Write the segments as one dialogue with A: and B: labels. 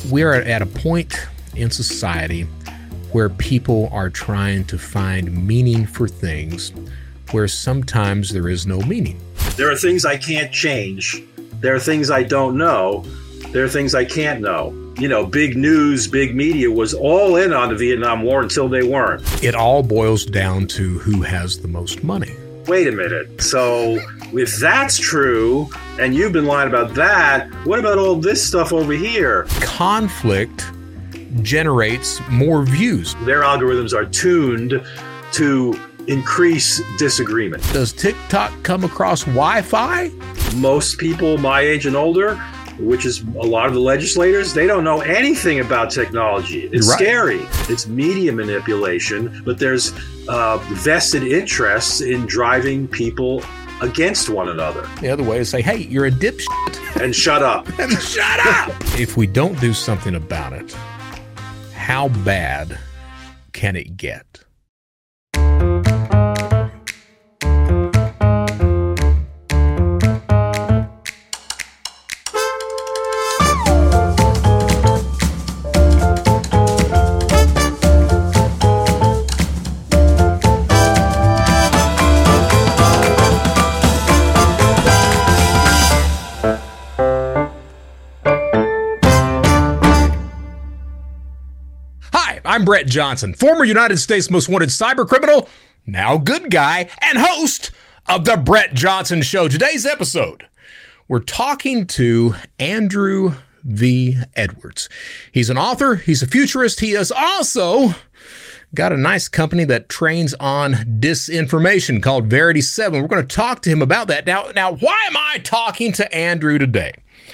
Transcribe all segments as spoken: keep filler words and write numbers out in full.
A: We're at a point in society where people are trying to find meaning for things where sometimes there is no meaning.
B: There are things I can't change. There are things I don't know. There are things I can't know. You know, big news, big media was all in on the Vietnam War until they weren't.
A: It all boils down to who has the most money.
B: Wait a minute. So if that's true, and you've been lying about that, what about all this stuff over here?
A: Conflict generates more views.
B: Their algorithms are tuned to increase disagreement.
A: Does TikTok come across Wi-Fi?
B: Most people my age and older, which is a lot of the legislators, they don't know anything about technology. It's
A: Right.
B: scary. It's media manipulation, but there's uh, vested interests in driving people against one another.
A: The other way is say, hey, you're a dipshit.
B: And shut up.
A: And shut up! If we don't do something about it, how bad can it get? I'm Brett Johnson, former United States Most Wanted cyber criminal, now good guy, and host of The Brett Johnson Show. Today's episode, we're talking to Andrew V. Edwards. He's an author, he's a futurist, he has also got a nice company that trains on disinformation called Verity seven. We're going to talk to him about that. Now, now, why am I talking to Andrew today?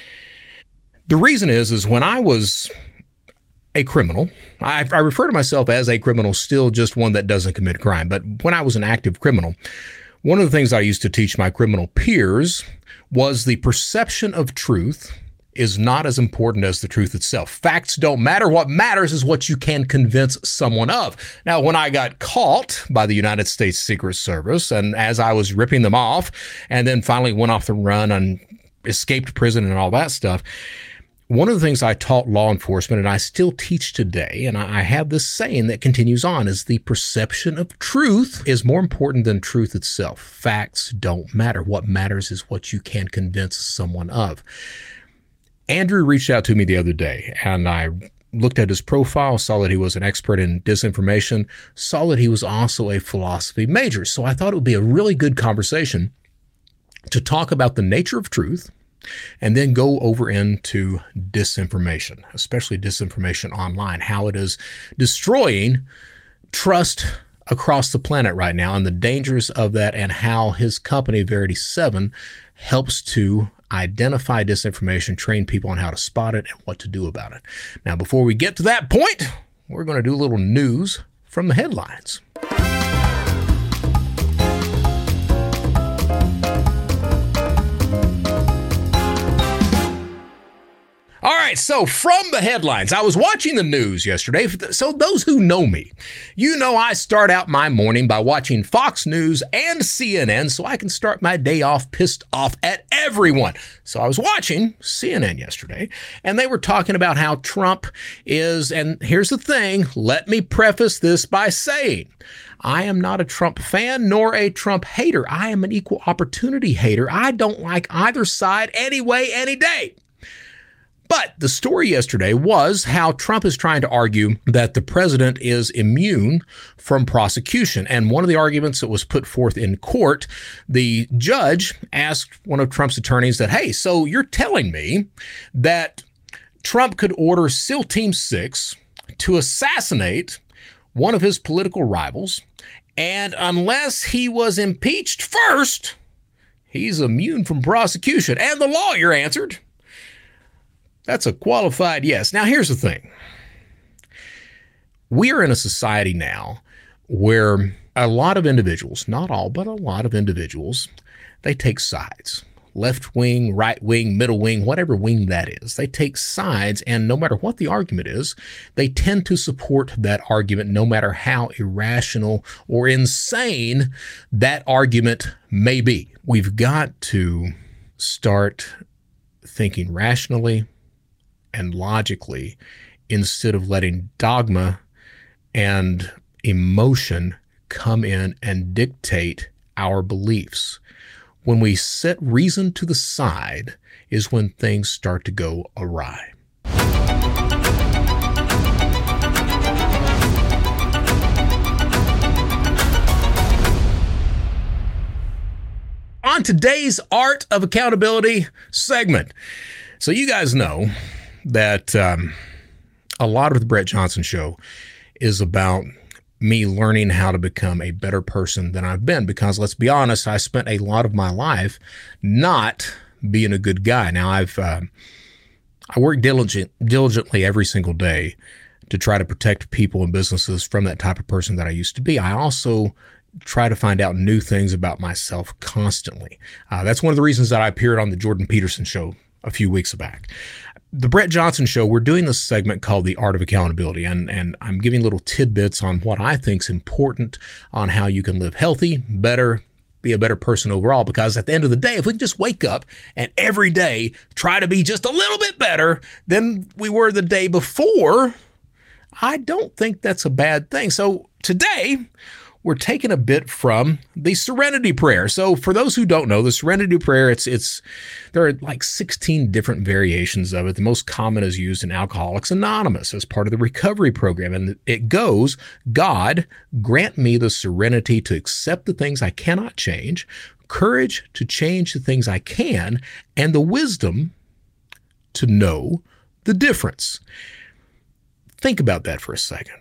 A: The reason is, is when I was a criminal, I, I refer to myself as a criminal, still just one that doesn't commit crime. But when I was an active criminal, one of the things I used to teach my criminal peers was the perception of truth is not as important as the truth itself. Facts don't matter. What matters is what you can convince someone of. Now, when I got caught by the United States Secret Service, and as I was ripping them off, and then finally went off the run and escaped prison and all that stuff, one of the things I taught law enforcement, and I still teach today, and I have this saying that continues on, is the perception of truth is more important than truth itself. Facts don't matter. What matters is what you can convince someone of. Andrew reached out to me the other day, and I looked at his profile, saw that he was an expert in disinformation, saw that he was also a philosophy major. So I thought it would be a really good conversation to talk about the nature of truth, and then go over into disinformation, especially disinformation online, how it is destroying trust across the planet right now, and the dangers of that, and how his company, Verity seven, helps to identify disinformation, train people on how to spot it and what to do about it. Now, before we get to that point, we're going to do a little news from the headlines. All right, so from the headlines, I was watching the news yesterday. So those who know me, you know I start out my morning by watching Fox News and C N N so I can start my day off pissed off at everyone. So I was watching C N N yesterday, and they were talking about how Trump is, and here's the thing, let me preface this by saying, I am not a Trump fan nor a Trump hater. I am an equal opportunity hater. I don't like either side anyway, any day. But the story yesterday was how Trump is trying to argue that the president is immune from prosecution. And one of the arguments that was put forth in court, the judge asked one of Trump's attorneys that, hey, so you're telling me that Trump could order SEAL Team six to assassinate one of his political rivals, and unless he was impeached first, he's immune from prosecution? And the lawyer answered, that's a qualified yes. Now, here's the thing. We are in a society now where a lot of individuals, not all, but a lot of individuals, they take sides. Left wing, right wing, middle wing, whatever wing that is. They take sides, and no matter what the argument is, they tend to support that argument no matter how irrational or insane that argument may be. We've got to start thinking rationally and logically instead of letting dogma and emotion come in and dictate our beliefs. When we set reason to the side is when things start to go awry. On today's Art of Accountability segment. So you guys know that um, a lot of the Brett Johnson Show is about me learning how to become a better person than I've been, because let's be honest, I spent a lot of my life not being a good guy. Now I've uh, I work diligent, diligently every single day to try to protect people and businesses from that type of person that I used to be. I also try to find out new things about myself constantly. Uh, that's one of the reasons that I appeared on the Jordan Peterson Show a few weeks back. The Brett Johnson Show, we're doing this segment called The Art of Accountability, and, and I'm giving little tidbits on what I think is important on how you can live healthy, better, be a better person overall, because at the end of the day, if we can just wake up and every day try to be just a little bit better than we were the day before, I don't think that's a bad thing. So today, we're taking a bit from the Serenity Prayer. So for those who don't know, the Serenity Prayer, it's it's there are like sixteen different variations of it. The most common is used in Alcoholics Anonymous as part of the recovery program. And it goes, God, grant me the serenity to accept the things I cannot change, courage to change the things I can, and the wisdom to know the difference. Think about that for a second.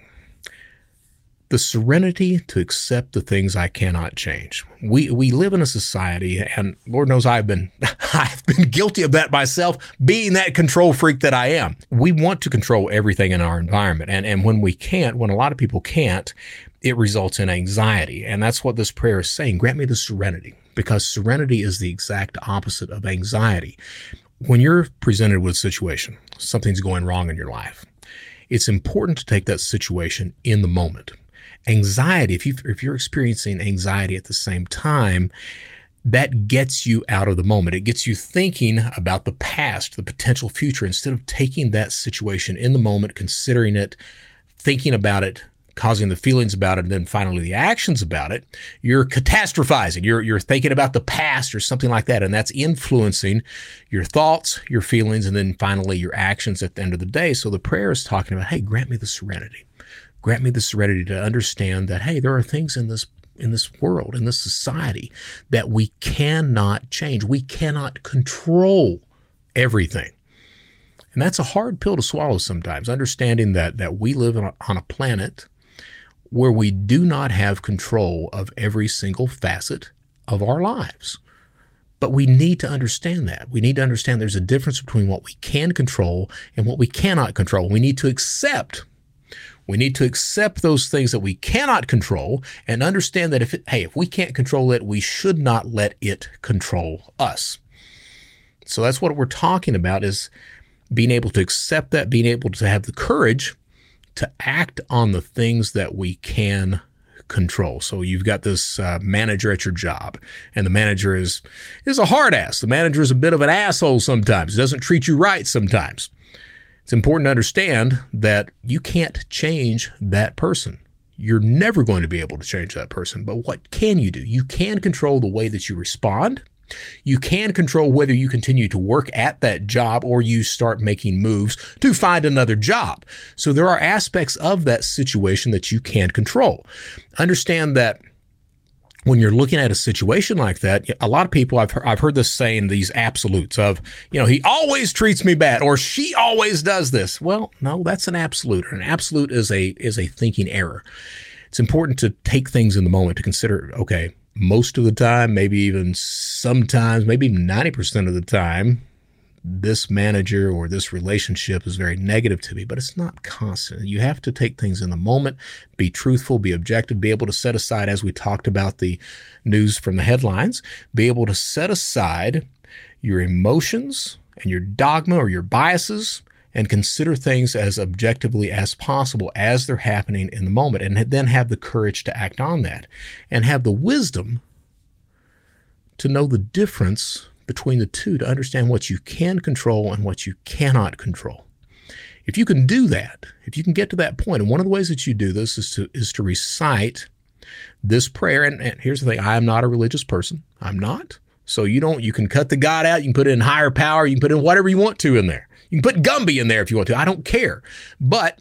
A: The serenity to accept the things I cannot change. We we live in a society, and Lord knows I've been I've been guilty of that myself, being that control freak that I am. We want to control everything in our environment, and and when we can't, when a lot of people can't, it results in anxiety. And that's what this prayer is saying. Grant me the serenity, because serenity is the exact opposite of anxiety. When you're presented with a situation, something's going wrong in your life, it's important to take that situation in the moment. Anxiety, if, you, if you're experiencing anxiety at the same time, that gets you out of the moment. It gets you thinking about the past, the potential future, instead of taking that situation in the moment, considering it, thinking about it, causing the feelings about it, and then finally the actions about it. You're catastrophizing. You're, you're thinking about the past or something like that, and that's influencing your thoughts, your feelings, and then finally your actions at the end of the day. So the prayer is talking about, hey, grant me the serenity. Grant me the serenity to understand that, hey, there are things in this in this world, in this society, that we cannot change. We cannot control everything. And that's a hard pill to swallow sometimes, understanding that that we live on a, on a planet where we do not have control of every single facet of our lives. But we need to understand that. We need to understand there's a difference between what we can control and what we cannot control. We need to accept We need to accept those things that we cannot control and understand that if it, hey, if we can't control it, we should not let it control us. So that's what we're talking about, is being able to accept that, being able to have the courage to act on the things that we can control. So you've got this uh, manager at your job, and the manager is is a hard ass. The manager is a bit of an asshole sometimes. He doesn't treat you right sometimes. It's important to understand that you can't change that person. You're never going to be able to change that person. But what can you do? You can control the way that you respond. You can control whether you continue to work at that job or you start making moves to find another job. So there are aspects of that situation that you can control. Understand that when you're looking at a situation like that, a lot of people, I've heard, I've heard this saying, these absolutes of, you know, he always treats me bad, or she always does this. Well, no, that's an absolute. An absolute is a is a thinking error. It's important to take things in the moment to consider, okay, most of the time, maybe even sometimes, maybe ninety percent of the time, this manager or this relationship is very negative to me, but it's not constant. You have to take things in the moment, be truthful, be objective, be able to set aside, as we talked about the news from the headlines, be able to set aside your emotions and your dogma or your biases and consider things as objectively as possible as they're happening in the moment, and then have the courage to act on that and have the wisdom to know the difference between the two, to understand what you can control and what you cannot control. if you can do that, if you can get to that point, and one of the ways that you do this is to is to recite this prayer. And, and here's the thing: I am not a religious person. I'm not. So you don't. You can cut the God out. You can put in higher power. You can put in whatever you want to in there. You can put Gumby in there if you want to. I don't care. But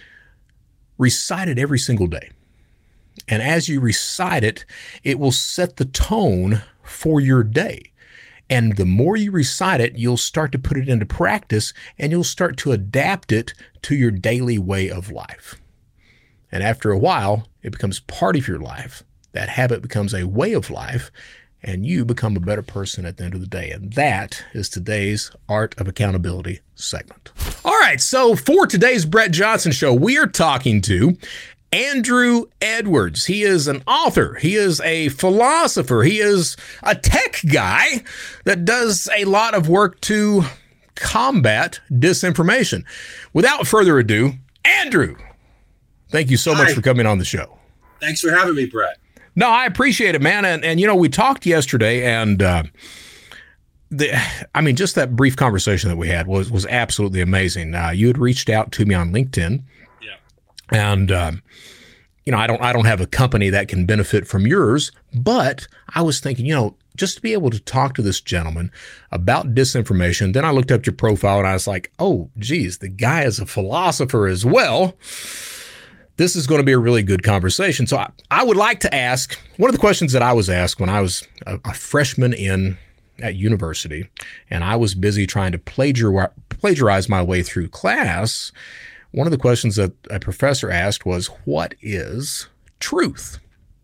A: recite it every single day. And as you recite it, it will set the tone for your day. And the more you recite it, you'll start to put it into practice, and you'll start to adapt it to your daily way of life. And after a while, it becomes part of your life. That habit becomes a way of life, and you become a better person at the end of the day. And that is today's Art of Accountability segment. All right, so for today's Brett Johnson Show, we are talking to Andrew Edwards. He is an author. He is a philosopher. He is a tech guy that does a lot of work to combat disinformation. Without further ado, Andrew, thank you so
B: Hi.
A: much for coming on the show.
B: Thanks for having me, Brett.
A: No, I appreciate it, man. And, and you know, we talked yesterday, and uh, the, I mean, just that brief conversation that we had was was absolutely amazing. Uh, you had reached out to me on LinkedIn. And, um, you know, I don't I don't have a company that can benefit from yours, but I was thinking, you know, just to be able to talk to this gentleman about disinformation. Then I looked up your profile and I was like, oh, geez, the guy is a philosopher as well. This is going to be a really good conversation. So I, I would like to ask one of the questions that I was asked when I was a, a freshman in at university, and I was busy trying to plagiar, plagiarize my way through class. One of the questions that a professor asked was, what is truth?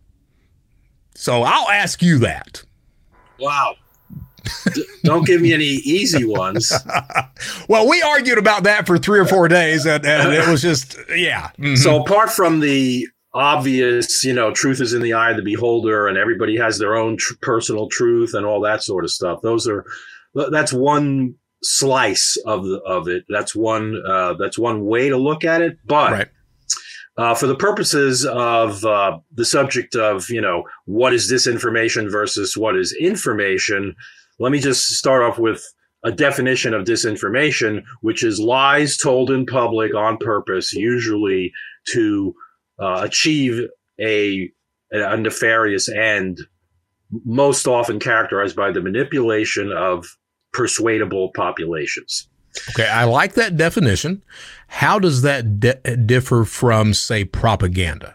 A: So I'll ask you that.
B: Wow. D- don't give me any easy ones.
A: Well, we argued about that for three or four days, and, and it was just, yeah. Mm-hmm.
B: So apart from the obvious, you know, truth is in the eye of the beholder, and everybody has their own tr- personal truth and all that sort of stuff. Those are, that's one slice of the, of it. That's one uh, that's one way to look at it. But
A: right.
B: uh, for the purposes of uh, the subject of, you know, what is disinformation versus what is information, let me just start off with a definition of disinformation, which is lies told in public on purpose, usually to uh, achieve a, a nefarious end, most often characterized by the manipulation of persuadable populations.
A: Okay, I like that definition. How does that di- differ from, say, propaganda?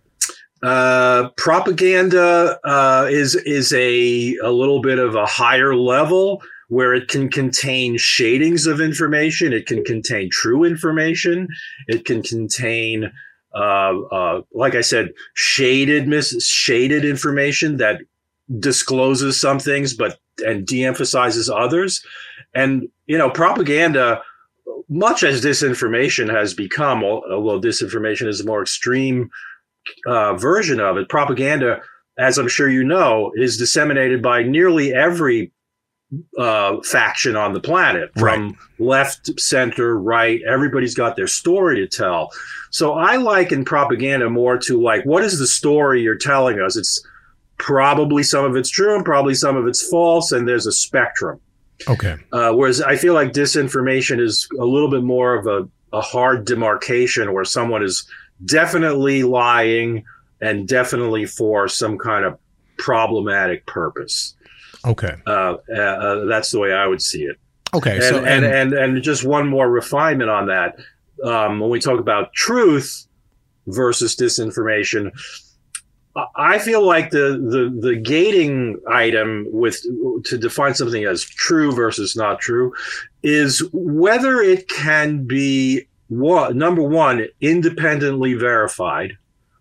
B: Uh, propaganda uh, is is a a little bit of a higher level, where it can contain shadings of information. It can contain true information. It can contain, uh, uh, like I said, shaded mis- shaded information that discloses some things, but and de-emphasizes others. And, you know, propaganda, much as disinformation has become, although disinformation is a more extreme uh, version of it, propaganda, as I'm sure you know, is disseminated by nearly every uh, faction on the planet, from right. left, center, right. Everybody's got their story to tell. So I liken propaganda more to, like, what is the story you're telling us? It's probably some of it's true and probably some of it's false, and there's a spectrum.
A: Okay.
B: Uh, whereas I feel like disinformation is a little bit more of a, a hard demarcation, where someone is definitely lying and definitely for some kind of problematic purpose.
A: Okay.
B: Uh, uh, that's the way I would see it.
A: Okay.
B: And,
A: So
B: and, and, and just one more refinement on that. Um, when we talk about truth versus disinformation, I feel like the, the, the gating item with to define something as true versus not true is whether it can be, one, number one, independently verified.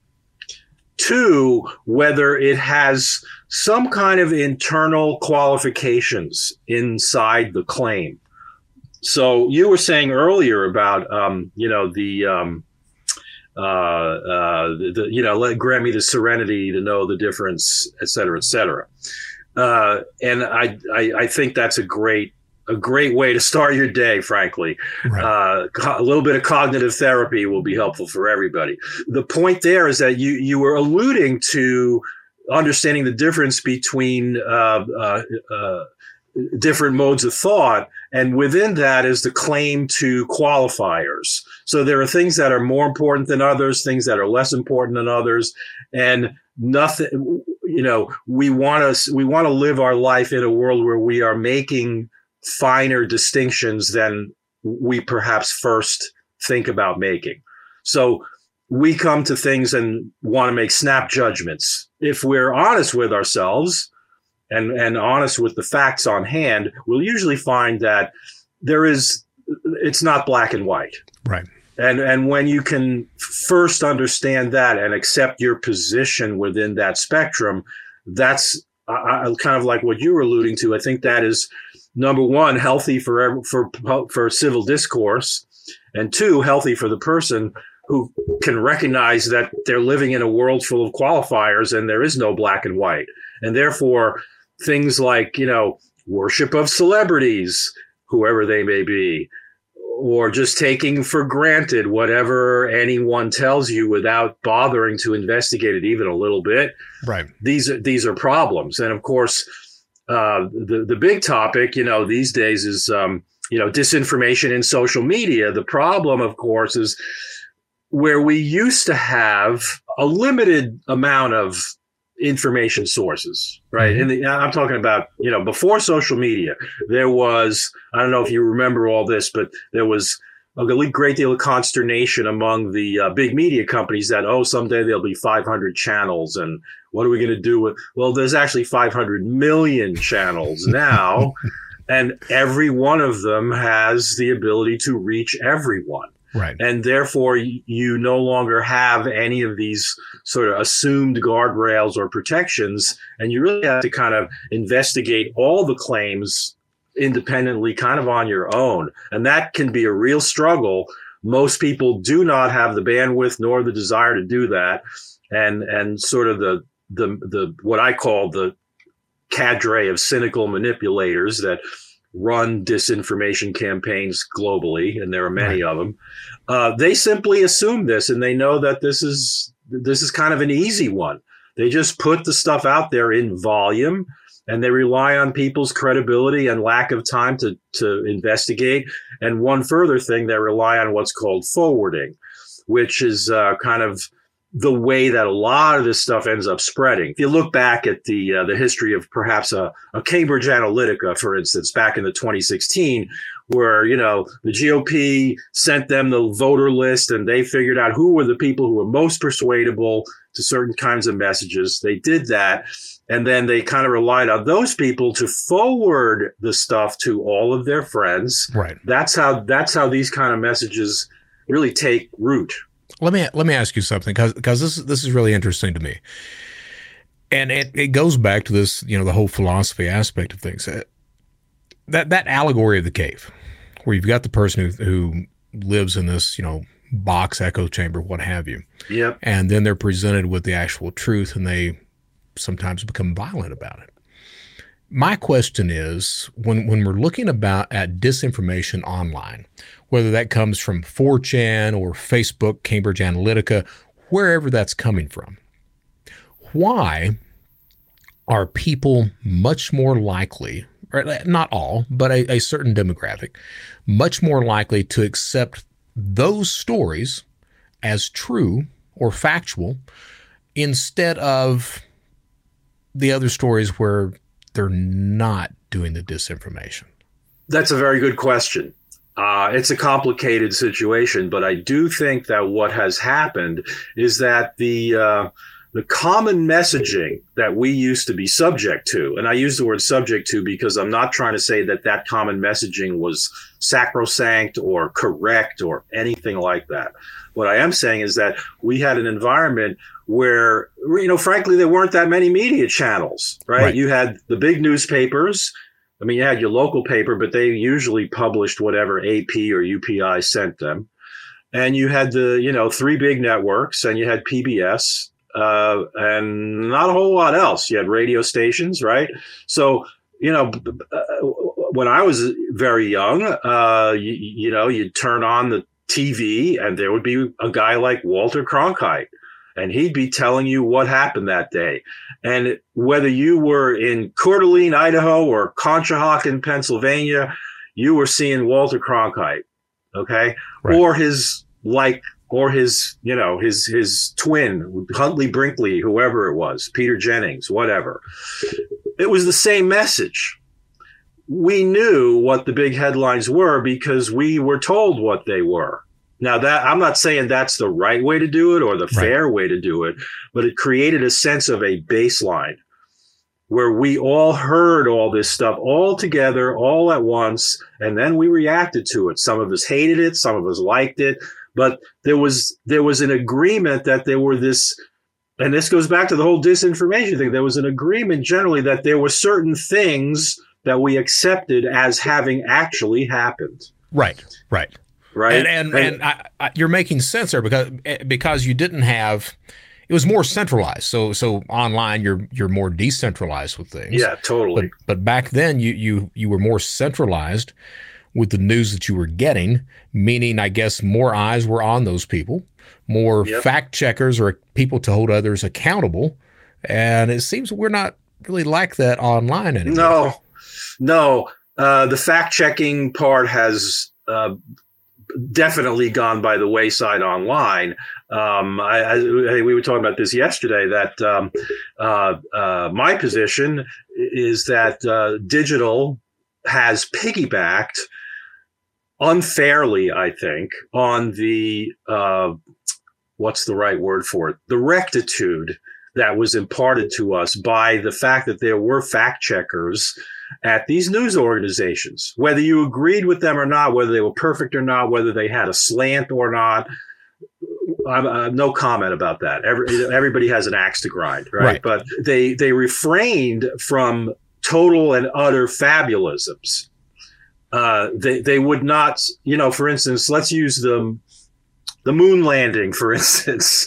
B: Two, whether it has some kind of internal qualifications inside the claim. So you were saying earlier about, um, you know, the, um, uh, uh, the, the, you know, let grant me the serenity to know the difference, et cetera, et cetera. Uh, and I, I, I think that's a great, a great way to start your day, frankly. Right. Uh, a little bit of cognitive therapy will be helpful for everybody. The point there is that you, you were alluding to understanding the difference between, uh, uh, uh, different modes of thought. And within that is the claim to qualifiers. So there are things that are more important than others, things that are less important than others. And nothing, you know, we want to, we want to live our life in a world where we are making finer distinctions than we perhaps first think about making. So we come to things and want to make snap judgments. If we're honest with ourselves and, and honest with the facts on hand, we'll usually find that there is, it's not black and white.
A: Right.
B: And, and when you can first understand that and accept your position within that spectrum, that's uh, kind of like what you were alluding to. I think that is, number one, healthy for, for, for civil discourse, and two, healthy for the person who can recognize that they're living in a world full of qualifiers and there is no black and white. And therefore, things like, you know, worship of celebrities, whoever they may be, or just taking for granted whatever anyone tells you without bothering to investigate it even a little bit.
A: Right.
B: These are, these are problems. And of course, uh, the, the big topic, you know, these days is, um, you know, disinformation in social media. The problem, of course, is where we used to have a limited amount of information sources, right?
A: Mm-hmm.
B: And I'm talking about, you know, before social media, there was, I don't know if you remember all this, but there was a great deal of consternation among the uh, big media companies that, oh, someday there'll be five hundred channels. And what are we going to do with, well, there's actually five hundred million channels now. And every one of them has the ability to reach everyone.
A: Right.
B: And therefore, you no longer have any of these sort of assumed guardrails or protections. And you really have to kind of investigate all the claims independently, kind of on your own. And that can be a real struggle. Most people do not have the bandwidth nor the desire to do that. And and sort of the the the what I call the cadre of cynical manipulators that run disinformation campaigns globally, and there are many
A: right.
B: of them. Uh, they simply assume this, and they know that this is this is kind of an easy one. They just put the stuff out there in volume, and they rely on people's credibility and lack of time to to investigate. And one further thing, they rely on what's called forwarding, which is uh, kind of the way that a lot of this stuff ends up spreading. If you look back at the uh, the history of perhaps a, a Cambridge Analytica, for instance, back in the twenty sixteen, where, you know, the G O P sent them the voter list and they figured out who were the people who were most persuadable to certain kinds of messages. They did that. And then they kind of relied on those people to forward the stuff to all of their friends.
A: Right.
B: That's how that's how these kind of messages really take root.
A: Let me let me ask you something, because because this this is really interesting to me, and it, it goes back to this, you know, the whole philosophy aspect of things. That that allegory of the cave, where you've got the person who who lives in this, you know, box, echo chamber, what have you.
B: Yep.
A: And then they're presented with the actual truth, and they sometimes become violent about it. My question is, when when we're looking about at disinformation online, whether that comes from four chan or Facebook, Cambridge Analytica, wherever that's coming from, why are people much more likely, or not all, but a, a certain demographic, much more likely to accept those stories as true or factual instead of the other stories where they're not doing the disinformation?
B: That's a very good question. Uh, it's a complicated situation, but I do think that what has happened is that the uh, the common messaging that we used to be subject to, and I use the word subject to because I'm not trying to say that that common messaging was sacrosanct or correct or anything like that. What I am saying is that we had an environment where, you know, frankly, there weren't that many media channels, right? right? You had the big newspapers. I mean, you had your local paper, but they usually published whatever A P or U P I sent them. And you had the, you know, three big networks, and you had P B S, uh, and not a whole lot else. You had radio stations, right? So, you know, when I was very young, uh, you, you know, you'd turn on the T V and there would be a guy like Walter Cronkite. and he'd be telling you what happened that day. And whether you were in Coeur d'Alene, Idaho, or Conshohocken, Pennsylvania, you were seeing Walter Cronkite, okay, right. or his like, or his, you know, his his twin, Huntley Brinkley, whoever it was, Peter Jennings, whatever. It was the same message. We knew what the big headlines were because we were told what they were. Now, that I'm not saying that's the right way to do it or the right. fair way to do it, but it created a sense of a baseline where we all heard all this stuff all together, all at once, and then we reacted to it. Some of us hated it, some of us liked it, but there was there was an agreement that there were this, and this goes back to the whole disinformation thing. There was an agreement generally that there were certain things that we accepted as having actually happened.
A: Right, right.
B: Right.
A: And and, and, and I, I, you're making sense there because because you didn't have, it was more centralized. So so online you're you're more decentralized with things.
B: Yeah, totally.
A: But, but back then you you you were more centralized with the news that you were getting, meaning I guess more eyes were on those people, more yep. fact checkers or people to hold others accountable. And it seems we're not really like that online anymore.
B: No, no. Uh, the fact checking part has uh, definitely gone by the wayside online. Um, I, I, we were talking about this yesterday, that um, uh, uh, my position is that uh, digital has piggybacked unfairly, I think, on the, uh, what's the right word for it? The rectitude that was imparted to us by the fact that there were fact checkers at these news organizations, whether you agreed with them or not, whether they were perfect or not, whether they had a slant or not. I'm, I have no comment about that. Every, everybody has an axe to grind, right? right? But they they refrained from total and utter fabulisms. Uh, they they would not, you know, for instance, let's use the the moon landing, for instance.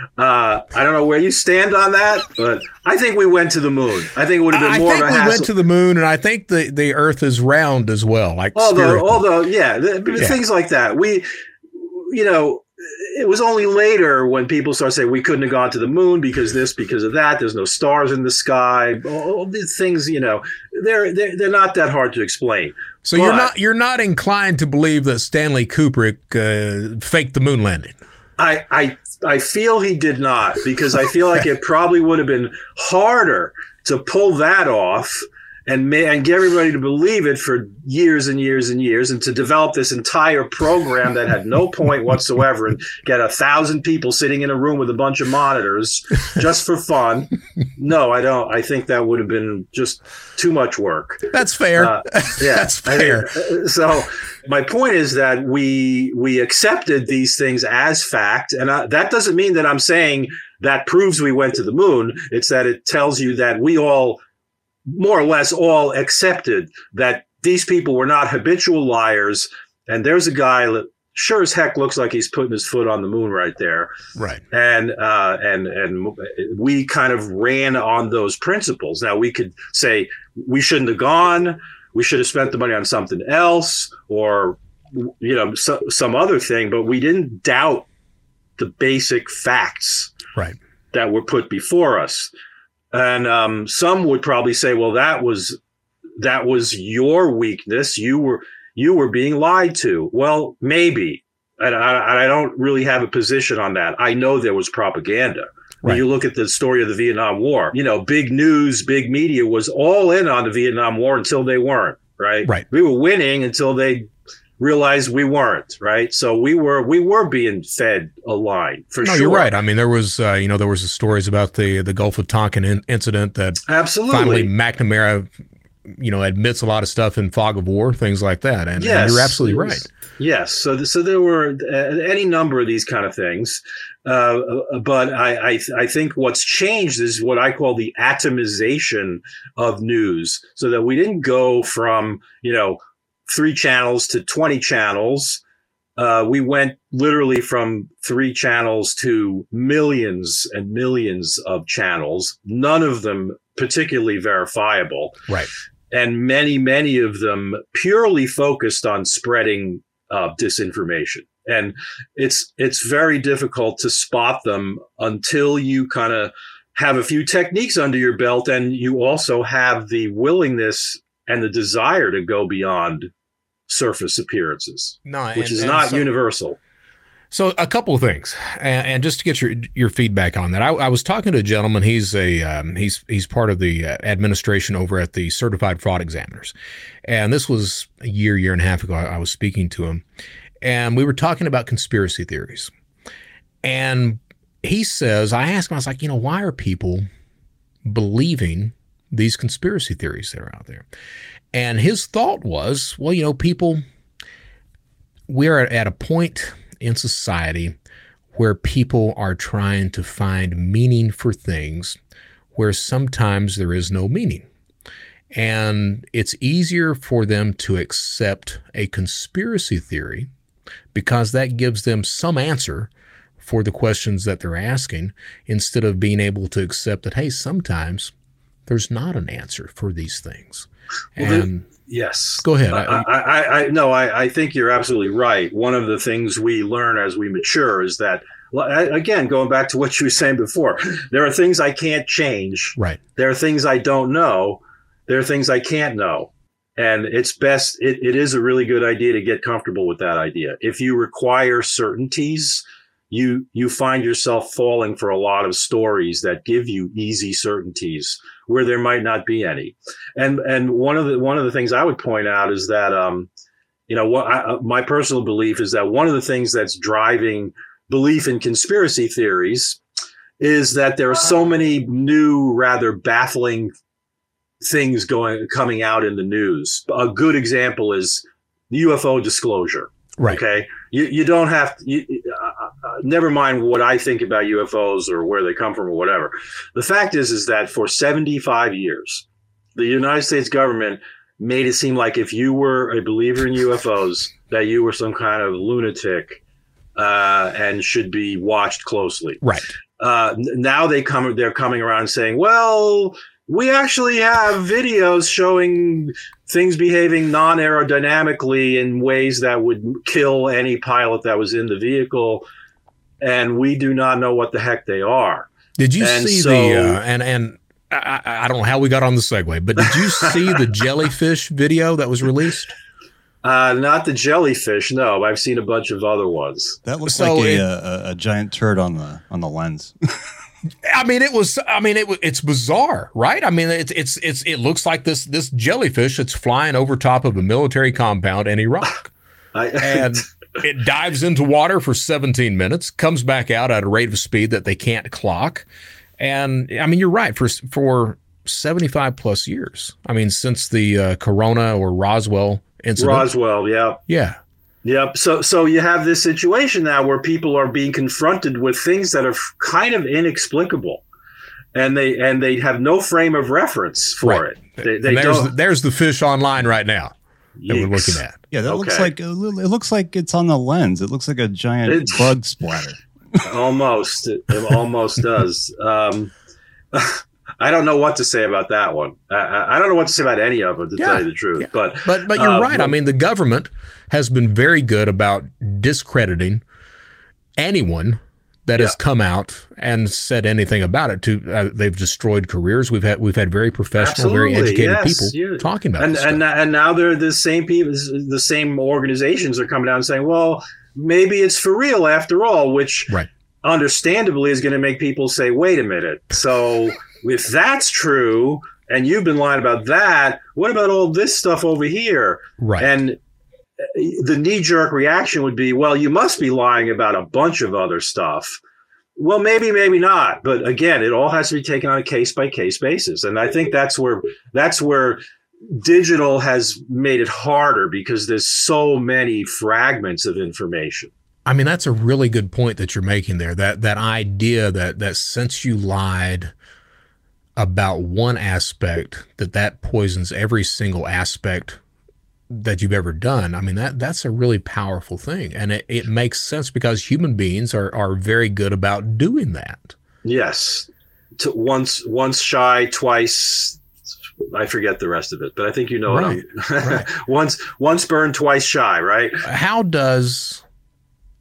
B: Uh, I don't know where you stand on that, but I think we went to the moon. I think it would have been
A: I
B: more of a hassle.
A: I think we went to the moon, and I think the, the Earth is round as well. Like
B: although, although, yeah, the, yeah, things like that. We, you know, it was only later when people started saying we couldn't have gone to the moon because this, because of that. There's no stars in the sky. All these things, you know, they're they're, they're not that hard to explain.
A: So but, you're not you're not inclined to believe that Stanley Kubrick uh, faked the moon landing.
B: I, I I feel he did not, because I feel like it probably would have been harder to pull that off and ma- and get everybody to believe it for years and years and years, and to develop this entire program that had no point whatsoever, and get a thousand people sitting in a room with a bunch of monitors just for fun. No, I don't. I think that would have been just too much work.
A: That's fair.
B: Uh, yeah,
A: that's fair.
B: I, so my point is that we we accepted these things as fact, and I, that doesn't mean that I'm saying that proves we went to the moon. It's that it tells you that we all, more or less all, accepted that these people were not habitual liars. And there's a guy that sure as heck looks like he's putting his foot on the moon right there.
A: Right.
B: And, uh, and, and we kind of ran on those principles. Now we could say we shouldn't have gone. We should have spent the money on something else, or, you know, so, some other thing, but we didn't doubt the basic facts
A: right.
B: that were put before us. And um, some would probably say, well, that was that was your weakness. You were you were being lied to. Well, maybe. And I, I don't really have a position on that. I know there was propaganda. When right. you look at the story of the Vietnam War, you know, big news, big media was all in on the Vietnam War until they weren't. Right.
A: Right.
B: We were winning until they realized we weren't, right? So we were we were being fed a line, for
A: no,
B: sure.
A: You're right. I mean, there was uh, you know there was the stories about the the Gulf of Tonkin in- incident that
B: absolutely
A: finally McNamara, you know, admits a lot of stuff in Fog of War, things like that, and,
B: yes,
A: and you're absolutely right.
B: Yes. So th- so there were uh, any number of these kind of things, uh, but I I, th- I think what's changed is what I call the atomization of news, so that we didn't go from, you know, three channels to twenty channels. Uh, we went literally from three channels to millions and millions of channels, none of them particularly verifiable.
A: Right.
B: And many, many of them purely focused on spreading uh, disinformation. And it's it's very difficult to spot them until you kind of have a few techniques under your belt, and you also have the willingness and the desire to go beyond surface appearances,
A: no,
B: which
A: and,
B: is
A: and
B: not
A: so,
B: universal.
A: So a couple of things, and, and just to get your your feedback on that, I, I was talking to a gentleman. He's a um, he's he's part of the uh, administration over at the Certified Fraud Examiners, and this was a year year and a half ago. I, I was speaking to him, and we were talking about conspiracy theories, and he says, I asked him, I was like, you know, why are people believing these conspiracy theories that are out there? And his thought was, well, you know, people, we're at a point in society where people are trying to find meaning for things where sometimes there is no meaning. And it's easier for them to accept a conspiracy theory because that gives them some answer for the questions that they're asking, instead of being able to accept that, hey, sometimes there's not an answer for these things.
B: Well,
A: and
B: the, yes.
A: Go ahead.
B: I, I, I, I no, I, I think you're absolutely right. One of the things we learn as we mature is that, again, going back to what you were saying before, there are things I can't change.
A: Right.
B: There are things I don't know. There are things I can't know. And it's best, it, it is a really good idea to get comfortable with that idea. If you require certainties, you you find yourself falling for a lot of stories that give you easy certainties where there might not be any. And and one of the one of the things I would point out is that um, you know, what I, my personal belief is that one of the things that's driving belief in conspiracy theories is that there are so many new, rather baffling things going coming out in the news. A good example is the U F O disclosure.
A: Right.
B: Okay. You you don't have to, you, uh, uh, never mind what I think about U F Os or where they come from or whatever. The fact is, is that for seventy-five years, the United States government made it seem like if you were a believer in U F Os, that you were some kind of lunatic uh, and should be watched closely.
A: Right.
B: Uh, now they come, they're coming around saying, well, we actually have videos showing things behaving non-aerodynamically in ways that would kill any pilot that was in the vehicle, and we do not know what the heck they are.
A: Did you
B: and
A: see
B: so,
A: the uh, and and I, I don't know how we got on the segue, but did you see the jellyfish video that was released?
B: Uh, not the jellyfish, no. I've seen a bunch of other ones.
C: That looks
A: So
C: like a,
A: it-
C: a, a giant turd on the on the lens.
A: I mean, it was. I mean, it it's bizarre, right? I mean, it's it's it's it looks like this this jellyfish that's flying over top of a military compound in Iraq,
B: I,
A: and it dives into water for seventeen minutes, comes back out at a rate of speed that they can't clock, and I mean, you're right. For for seventy-five plus years, I mean, since the uh, Corona or Roswell incident,
B: Roswell, yeah.
A: yeah.
B: Yep. So, so you have this situation now where people are being confronted with things that are kind of inexplicable, and they and they have no frame of reference for
A: Right.
B: it. They, they
A: and there's
B: don't.
A: the, there's the fish online right now that we're
B: Yikes.
A: looking at.
C: Yeah, that looks
B: Okay.
C: like it looks like it's on the lens. It looks like a giant
B: It's-
C: bug splatter.
B: Almost, it, it almost does. Um, I don't know what to say about that one. I- I, I don't know what to say about any of them, to
A: Yeah,
B: tell you the truth.
A: yeah.
B: But
A: But but you're
B: uh,
A: right. I mean, the government has been very good about discrediting anyone that has
B: Yeah.
A: come out and said anything about it. To uh, they've destroyed careers. We've had we've had very professional, very
B: Absolutely,
A: educated
B: yes,
A: people
B: yeah.
A: talking about
B: and
A: this
B: and
A: stuff.
B: and now they're the same people, the same organizations are coming down and saying, well, maybe it's for real after all, which
A: Right.
B: understandably is going to make people say, wait a minute. So if that's true, and you've been lying about that, what about all this stuff over here?
A: Right.
B: And the knee-jerk reaction would be, well, you must be lying about a bunch of other stuff. Well, maybe, maybe not. But again, it all has to be taken on a case-by-case basis. And I think that's where that's where digital has made it harder, because there's so many fragments of information.
A: I mean, that's a really good point that you're making there. That that idea that that since you lied about one aspect, that that poisons every single aspect that you've ever done. I mean, that that's a really powerful thing. And it, it makes sense because human beings are, are very good about doing that.
B: Yes. To once once shy, twice I forget the rest of it, but I think you know
A: Right,
B: what I'm
A: right.
B: once once burned, twice shy, right?
A: How does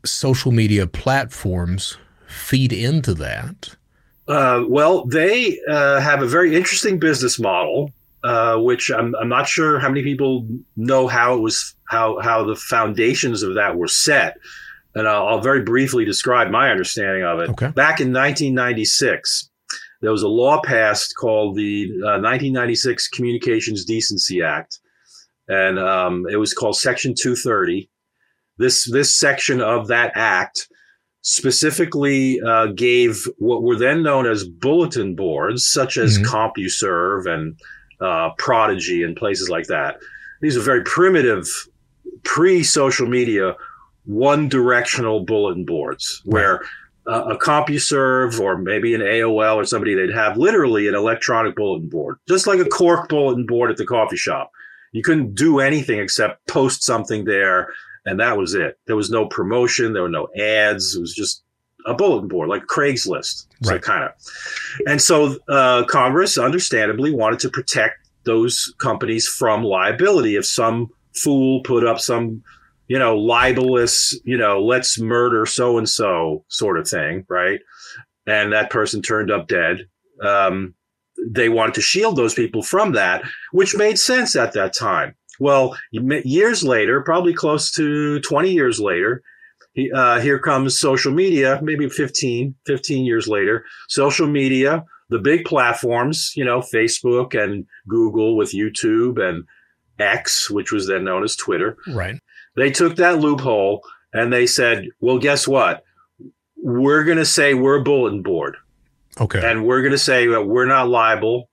A: social media platforms feed into that?
B: Uh, well, they uh, have a very interesting business model, uh, which I'm, I'm not sure how many people know how it was, how how the foundations of that were set. And I'll, I'll very briefly describe my understanding of it.
A: Okay.
B: Back in nineteen ninety-six, there was a law passed called the uh, nineteen ninety-six Communications Decency Act, and um, it was called Section two thirty. This this section of that act specifically uh, gave what were then known as bulletin boards, such as mm-hmm. CompuServe and uh, Prodigy and places like that. These are very primitive, pre-social media, one-directional bulletin boards where uh, a CompuServe or maybe an A O L or somebody, they'd have literally an electronic bulletin board, just like a cork bulletin board at the coffee shop. You couldn't do anything except post something there, and that was it. There was no promotion. There were no ads. It was just a bulletin board, like Craigslist,
A: right.
B: so kind of. And so uh, Congress, understandably, wanted to protect those companies from liability if some fool put up some, you know, libelous, you know, let's murder so-and-so sort of thing, right? And that person turned up dead. Um, they wanted to shield those people from that, which made sense at that time. Well, years later, probably close to twenty years later, uh, here comes social media, maybe fifteen, fifteen years later, social media, the big platforms, you know, Facebook and Google with YouTube and X, which was then known as Twitter.
A: Right.
B: They took that loophole and they said, well, guess what? We're going to say we're a bulletin board.
A: Okay.
B: And we're going to say that we're not liable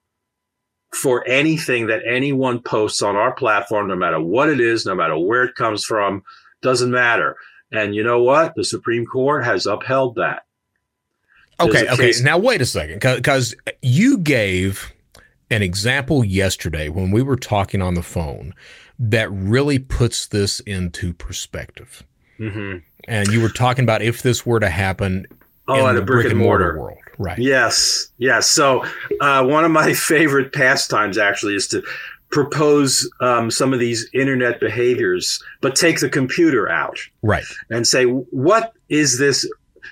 B: for anything that anyone posts on our platform, no matter what it is, no matter where it comes from, doesn't matter. And you know what? The Supreme Court has upheld that.
A: Okay. Okay.
B: Case-
A: now, wait a second, because you gave an example yesterday when we were talking on the phone that really puts this into perspective.
B: Mm-hmm.
A: And you were talking about if this were to happen
B: oh,
A: in
B: the
A: the
B: brick,
A: brick
B: and mortar
A: world. Right.
B: Yes. Yes. So uh, one of my favorite pastimes actually is to propose um, some of these internet behaviors, but take the computer out.
A: Right.
B: And say, what is this?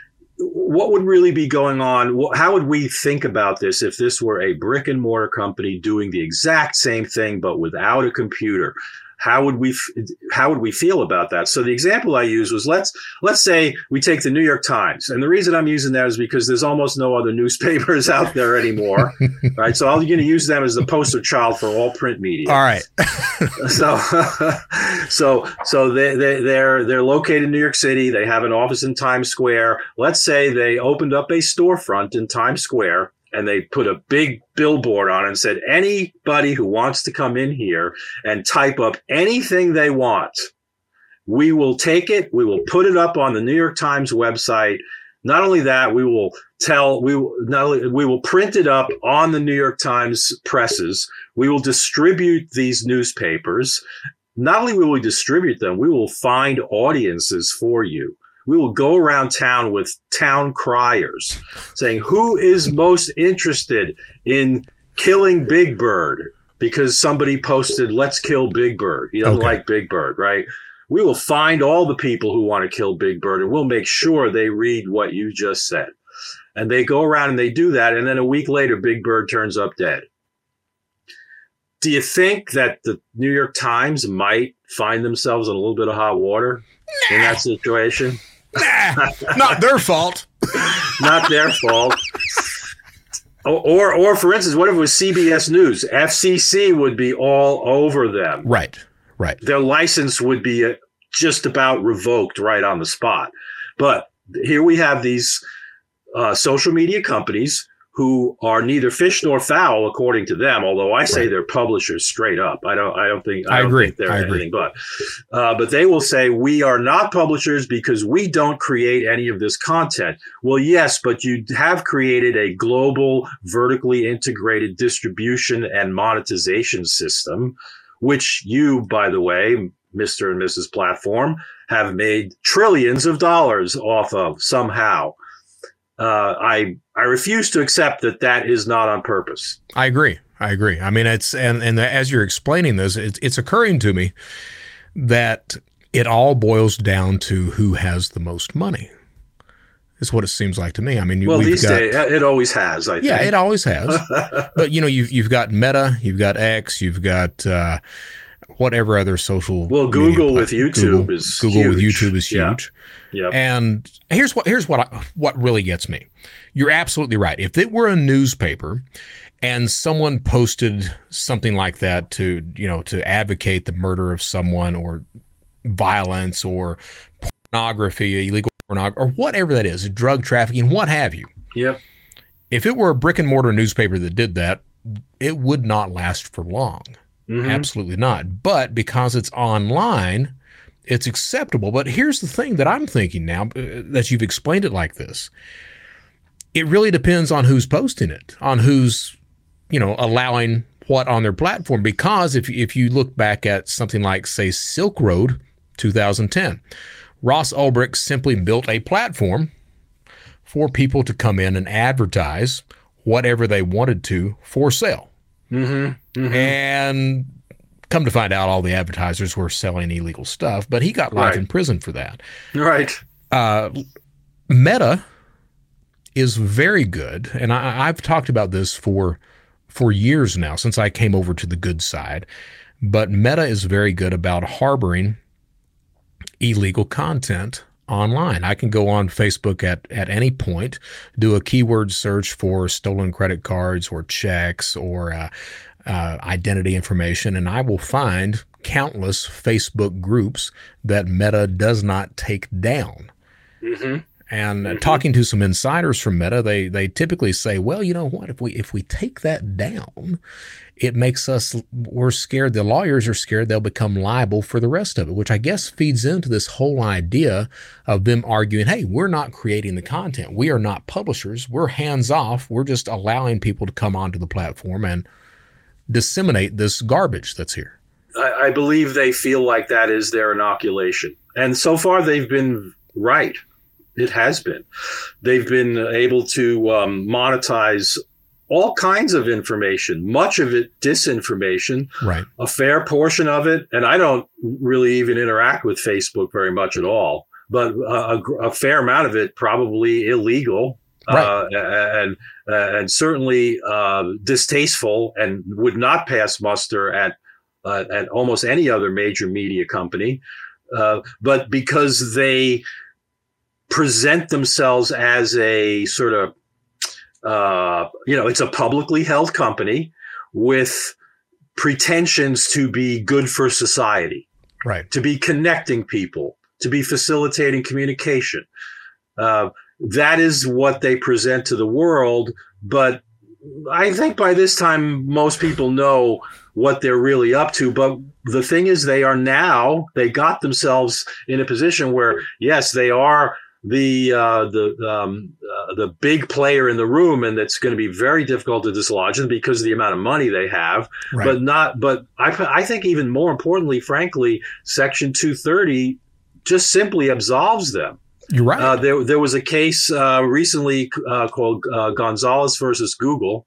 B: What would really be going on? How would we think about this if this were a brick and mortar company doing the exact same thing, but without a computer? How would we how would we feel about that? So the example I used was let's let's say we take the New York Times, and the reason I'm using that is because there's almost no other newspapers out there anymore, right? So I'm going to use them as the poster child for all print media.
A: All right.
B: so so so they they they're they're located in New York City. They have an office in Times Square. Let's say they opened up a storefront in Times Square. And they put a big billboard on it and said, anybody who wants to come in here and type up anything they want, we will take it. We will put it up on the New York Times website. Not only that, we will tell, we will, not only, we will print it up on the New York Times presses. We will distribute these newspapers. Not only will we distribute them, we will find audiences for you. We will go around town with town criers saying, who is most interested in killing Big Bird? Because somebody posted, let's kill Big Bird. He doesn't okay. like Big Bird, right? We will find all the people who want to kill Big Bird, and we'll make sure they read what you just said. And they go around and they do that. And then a week later, Big Bird turns up dead. Do you think that the New York Times might find themselves in a little bit of hot water nah. in that situation?
A: Nah, not their fault.
B: Not their fault. Or, or, or, for instance, what if it was C B S News? F C C would be all over them.
A: Right, right.
B: Their license would be just about revoked right on the spot. But here we have these uh, social media companies who are neither fish nor fowl, according to them. Although I say right. they're publishers straight up. I don't. I don't think. I,
A: I
B: don't
A: agree.
B: Think they're
A: I
B: anything
A: agree.
B: but. Uh, but they will say we are not publishers because we don't create any of this content. Well, yes, but you have created a global, vertically integrated distribution and monetization system, which you, by the way, Mister and Missus Platform, have made trillions of dollars off of somehow. Uh, I I refuse to accept that that is not on purpose.
A: I agree. I agree. I mean, it's and and as you're explaining this, it's it's occurring to me that it all boils down to who has the most money. Is what it seems like to me. I mean,
B: well,
A: we've
B: these
A: got,
B: days it always has. I think.
A: Yeah, it always has. But you know, you've you've got Meta, you've got X, you've got uh, whatever other social.
B: Well, Google with YouTube
A: Google,
B: is
A: Google
B: huge.
A: with YouTube is
B: Yeah.
A: huge.
B: Yeah.
A: And here's what here's what I, what really gets me. You're absolutely right. If it were a newspaper and someone posted something like that to, you know, to advocate the murder of someone or violence or pornography, illegal pornography, or whatever that is, drug trafficking, what have you.
B: Yep.
A: If it were a brick and mortar newspaper that did that, it would not last for long.
B: Mm-hmm.
A: Absolutely not. But because it's online, it's acceptable. But here's the thing that I'm thinking now uh, that you've explained it like this. It really depends on who's posting it, on who's, you know, allowing what on their platform. Because if if you look back at something like, say, Silk Road, two thousand ten, Ross Ulbricht simply built a platform for people to come in and advertise whatever they wanted to for sale.
B: Mm-hmm. Mm-hmm.
A: And come to find out, all the advertisers were selling illegal stuff, but he got life
B: Right.
A: in prison for that.
B: Right.
A: Uh, Meta is very good, and I, I've talked about this for for years now, since I came over to the good side, but Meta is very good about harboring illegal content online. I can go on Facebook at, at any point, do a keyword search for stolen credit cards or checks or uh, uh, identity information, and I will find countless Facebook groups that Meta does not take down.
B: Mm-hmm.
A: And uh,
B: Mhm.
A: talking to some insiders from Meta, they they typically say, well, you know what, if we if we take that down, it makes us, we're scared, the lawyers are scared they'll become liable for the rest of it, which I guess feeds into this whole idea of them arguing, hey, we're not creating the content. We are not publishers. We're hands off. We're just allowing people to come onto the platform and disseminate this garbage that's here.
B: I, I believe they feel like that is their inoculation. And so far they've been right. It has been. They've been able to um, monetize all kinds of information, much of it disinformation,
A: Right.
B: a fair portion of it. And I don't really even interact with Facebook very much at all, but a, a fair amount of it probably illegal.
A: Right.
B: Uh, and uh, and certainly uh, distasteful and would not pass muster at uh, at almost any other major media company. Uh, but because they present themselves as a sort of, uh, you know, it's a publicly held company with pretensions to be good for society,
A: Right.
B: to be connecting people, to be facilitating communication. Uh, that is what they present to the world. But I think by this time, most people know what they're really up to. But the thing is, they are now, they got themselves in a position where, yes, they are the uh, the um, uh, the big player in the room, and it's going to be very difficult to dislodge them because of the amount of money they have.
A: Right.
B: But not. But I, I think even more importantly, frankly, Section two thirty just simply absolves them.
A: You're right.
B: Uh, there, there was a case uh, recently uh, called uh, Gonzalez versus Google,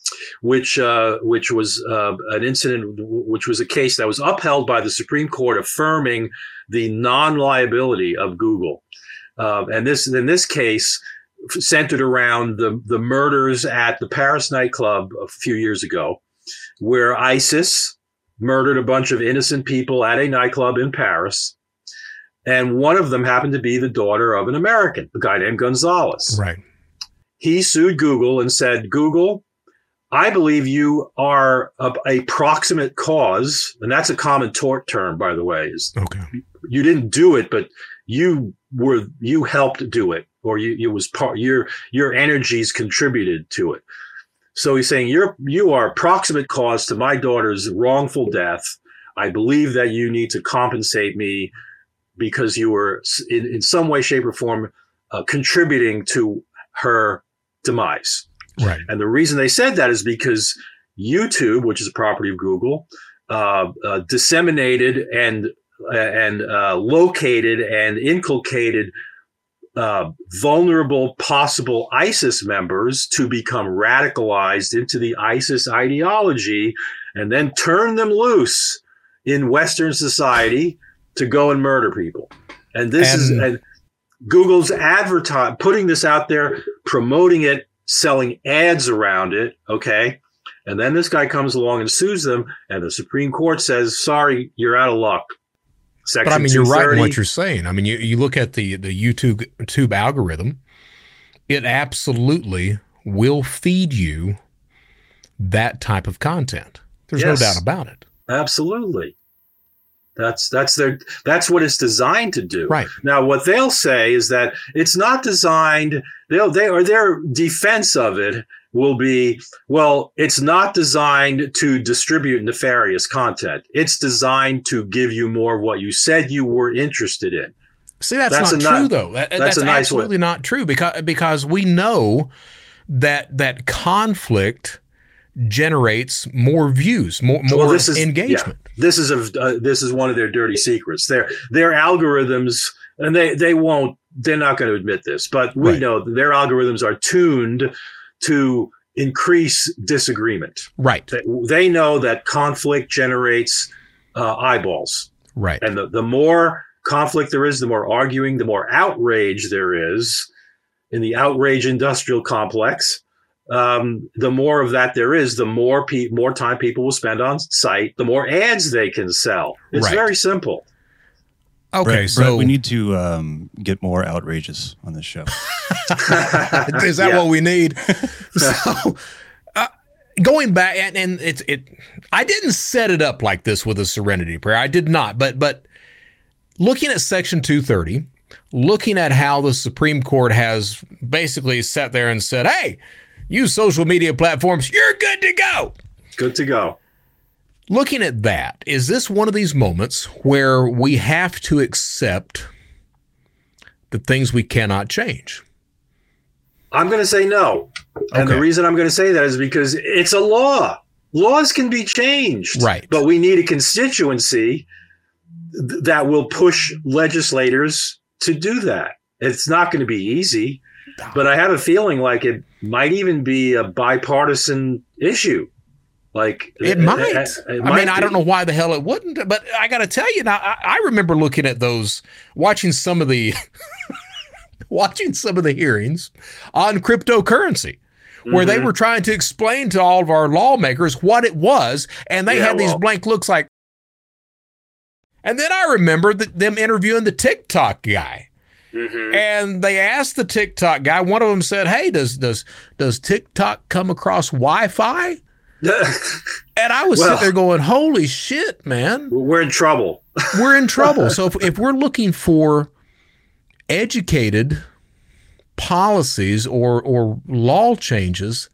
B: which uh, which was uh, an incident, which was a case that was upheld by the Supreme Court, affirming the non-liability of Google. Uh, and this, in this case, centered around the the murders at the Paris nightclub a few years ago, where ISIS murdered a bunch of innocent people at a nightclub in Paris. And one of them happened to be the daughter of an American, a guy named Gonzalez.
A: Right.
B: He sued Google and said, Google, I believe you are a, a proximate cause. And that's a common tort term, by the way. Is
A: Okay.
B: you didn't do it, but you were, you helped do it, or you, it was part, your, your energies contributed to it. So he's saying you're, you are a proximate cause to my daughter's wrongful death. I believe that you need to compensate me because you were in, in some way, shape, or form uh, contributing to her demise.
A: Right.
B: And the reason they said that is because YouTube, which is a property of Google, uh, uh, disseminated and and uh, located and inculcated uh, vulnerable possible ISIS members to become radicalized into the ISIS ideology, and then turn them loose in Western society to go and murder people. And this
A: And-
B: is and Google's advertise putting this out there, promoting it, selling ads around it. Okay. And then this guy comes along and sues them, and the Supreme Court says, sorry, you're out of luck. Section
A: But I mean, you're right in
B: two thirty.
A: what you're saying. I mean, you, you look at the, the YouTube tube algorithm, it absolutely will feed you that type of content. There's
B: Yes.
A: no doubt about it.
B: Absolutely. That's that's their that's what it's designed to do.
A: Right.
B: Now, what they'll say is that it's not designed. They'll they or their defense of it will be, well, it's not designed to distribute nefarious content. It's designed to give you more of what you said you were interested in.
A: See, that's,
B: That's
A: not
B: a
A: true,
B: ni-
A: though. That-
B: that's
A: that's
B: a nice way.
A: absolutely not true because because we know that that conflict generates more views, more more
B: Well, this is
A: engagement.
B: yeah, this is a uh, this is one of their dirty secrets. Their their algorithms, and they they won't. They're not going to admit this, but we
A: Right.
B: know that their algorithms are tuned to increase disagreement.
A: Right,
B: They, they know that conflict generates uh, eyeballs,
A: right,
B: and the, the more conflict there is, the more arguing, the more outrage there is in the outrage industrial complex. Um, the more of that there is, the more pe- more time people will spend on site, the more ads they can sell. It's
A: Right.
B: very simple.
A: Okay,
C: Brett,
A: so
C: Brett, we need to um, get more outrageous on this show.
A: is that
B: Yeah.
A: what we need? So, uh, going back, and, and it's it. I didn't set it up like this with a serenity prayer. I did not. But but looking at Section two thirty, looking at how the Supreme Court has basically sat there and said, "Hey, use social media platforms. You're good to go."
B: Good to go.
A: Looking at that, is this one of these moments where we have to accept the things we cannot change?
B: I'm going to say no. And
A: Okay.
B: the reason I'm going to say that is because it's a law. Laws can be changed.
A: Right.
B: But we need a constituency th- that will push legislators to do that. It's not going to be easy, but I have a feeling like it might even be a bipartisan issue. Like
A: It
B: uh,
A: might.
B: uh, it
A: I
B: might
A: mean, I
B: be.
A: don't know why the hell it wouldn't, but I got to tell you now, I, I remember looking at those, watching some of the, watching some of the hearings on cryptocurrency, where they
B: Mhm.
A: were trying to explain to all of our lawmakers what it was, and they
B: Yeah,
A: had these
B: well.
A: blank looks like. And then I remember the, them interviewing the TikTok guy.
B: Mhm.
A: And they asked the TikTok guy. One of them said, "Hey, does does does TikTok come across Wi-Fi?" And I was
B: Well-
A: sitting there going, "Holy shit, man,
B: We're in trouble.
A: we're in trouble." So if, if we're looking for educated policies or or law changes,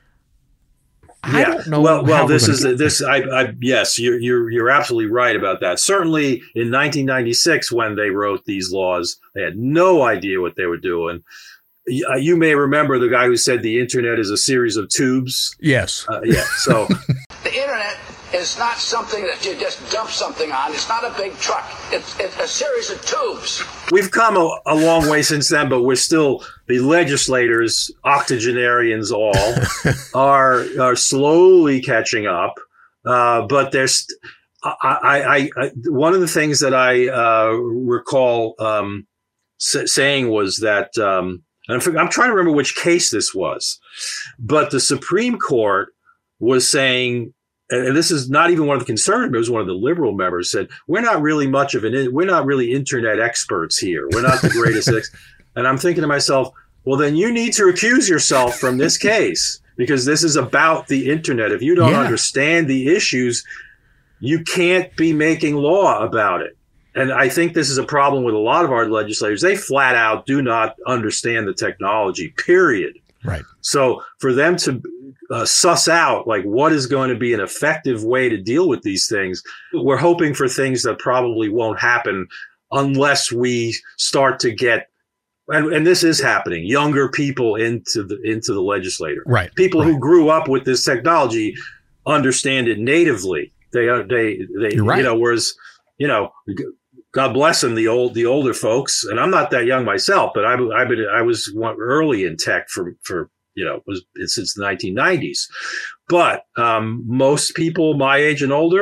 A: I don't know.
B: Well, well,
A: how we're
B: this
A: gonna
B: is
A: get
B: this. I, I yes, you're you're you're absolutely right about that. Certainly, in nineteen ninety-six, when they wrote these laws, they had no idea what they were doing. You, uh, you may remember the guy who said the internet is a series of tubes.
A: there. Yes,
B: Uh, yeah. So
D: The internet is not something that you just dump something on. It's not a big truck. It's, it's a series of tubes.
B: we've come a, a long way since then, but we're still the legislators, octogenarians, all are are slowly catching up. Uh, but there's, I, I, I, one of the things that I uh, recall um, s- saying was that, um, and I'm, I'm trying to remember which case this was, but the Supreme Court was saying, and this is not even one of the conservative members, one of the liberal members said, we're not really much of an, we're not really internet experts here. We're not the greatest. ex-. And I'm thinking to myself, well, then you need to recuse yourself from this case because this is about the internet. If you don't
A: Yeah.
B: understand the issues, you can't be making law about it. And I think this is a problem with a lot of our legislators. They flat out do not understand the technology, period.
A: right.
B: So for them to uh, suss out like what is going to be an effective way to deal with these things, we're hoping for things that probably won't happen unless we start to get, and, and this is happening, younger people into the into the legislature.
A: Right.
B: People
A: right.
B: who grew up with this technology understand it natively. They are they they
A: You're right.
B: you know whereas you know. God bless them, the old, the older folks, and I'm not that young myself, but I, I, been, I was one early in tech for, for you know, was since the nineteen nineties. But um, most people my age and older,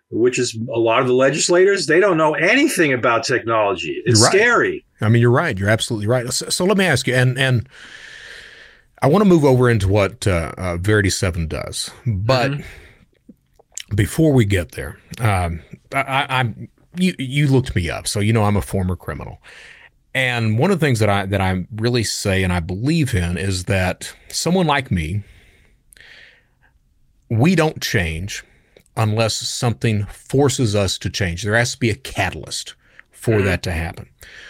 B: which is a lot of the legislators, they don't know anything about technology. It's
A: You're right.
B: scary.
A: I mean, you're right. You're absolutely right. So, so let me ask you, and and I want to move over into what uh, uh, Verity seven does, but mm-hmm. before we get there, um, I, I'm you. You looked me up, so you know I'm a former criminal, and one of the things that I that I really say and I believe in is that someone like me, we don't change unless something forces us to change. There has to be a catalyst for mm-hmm. that to happen.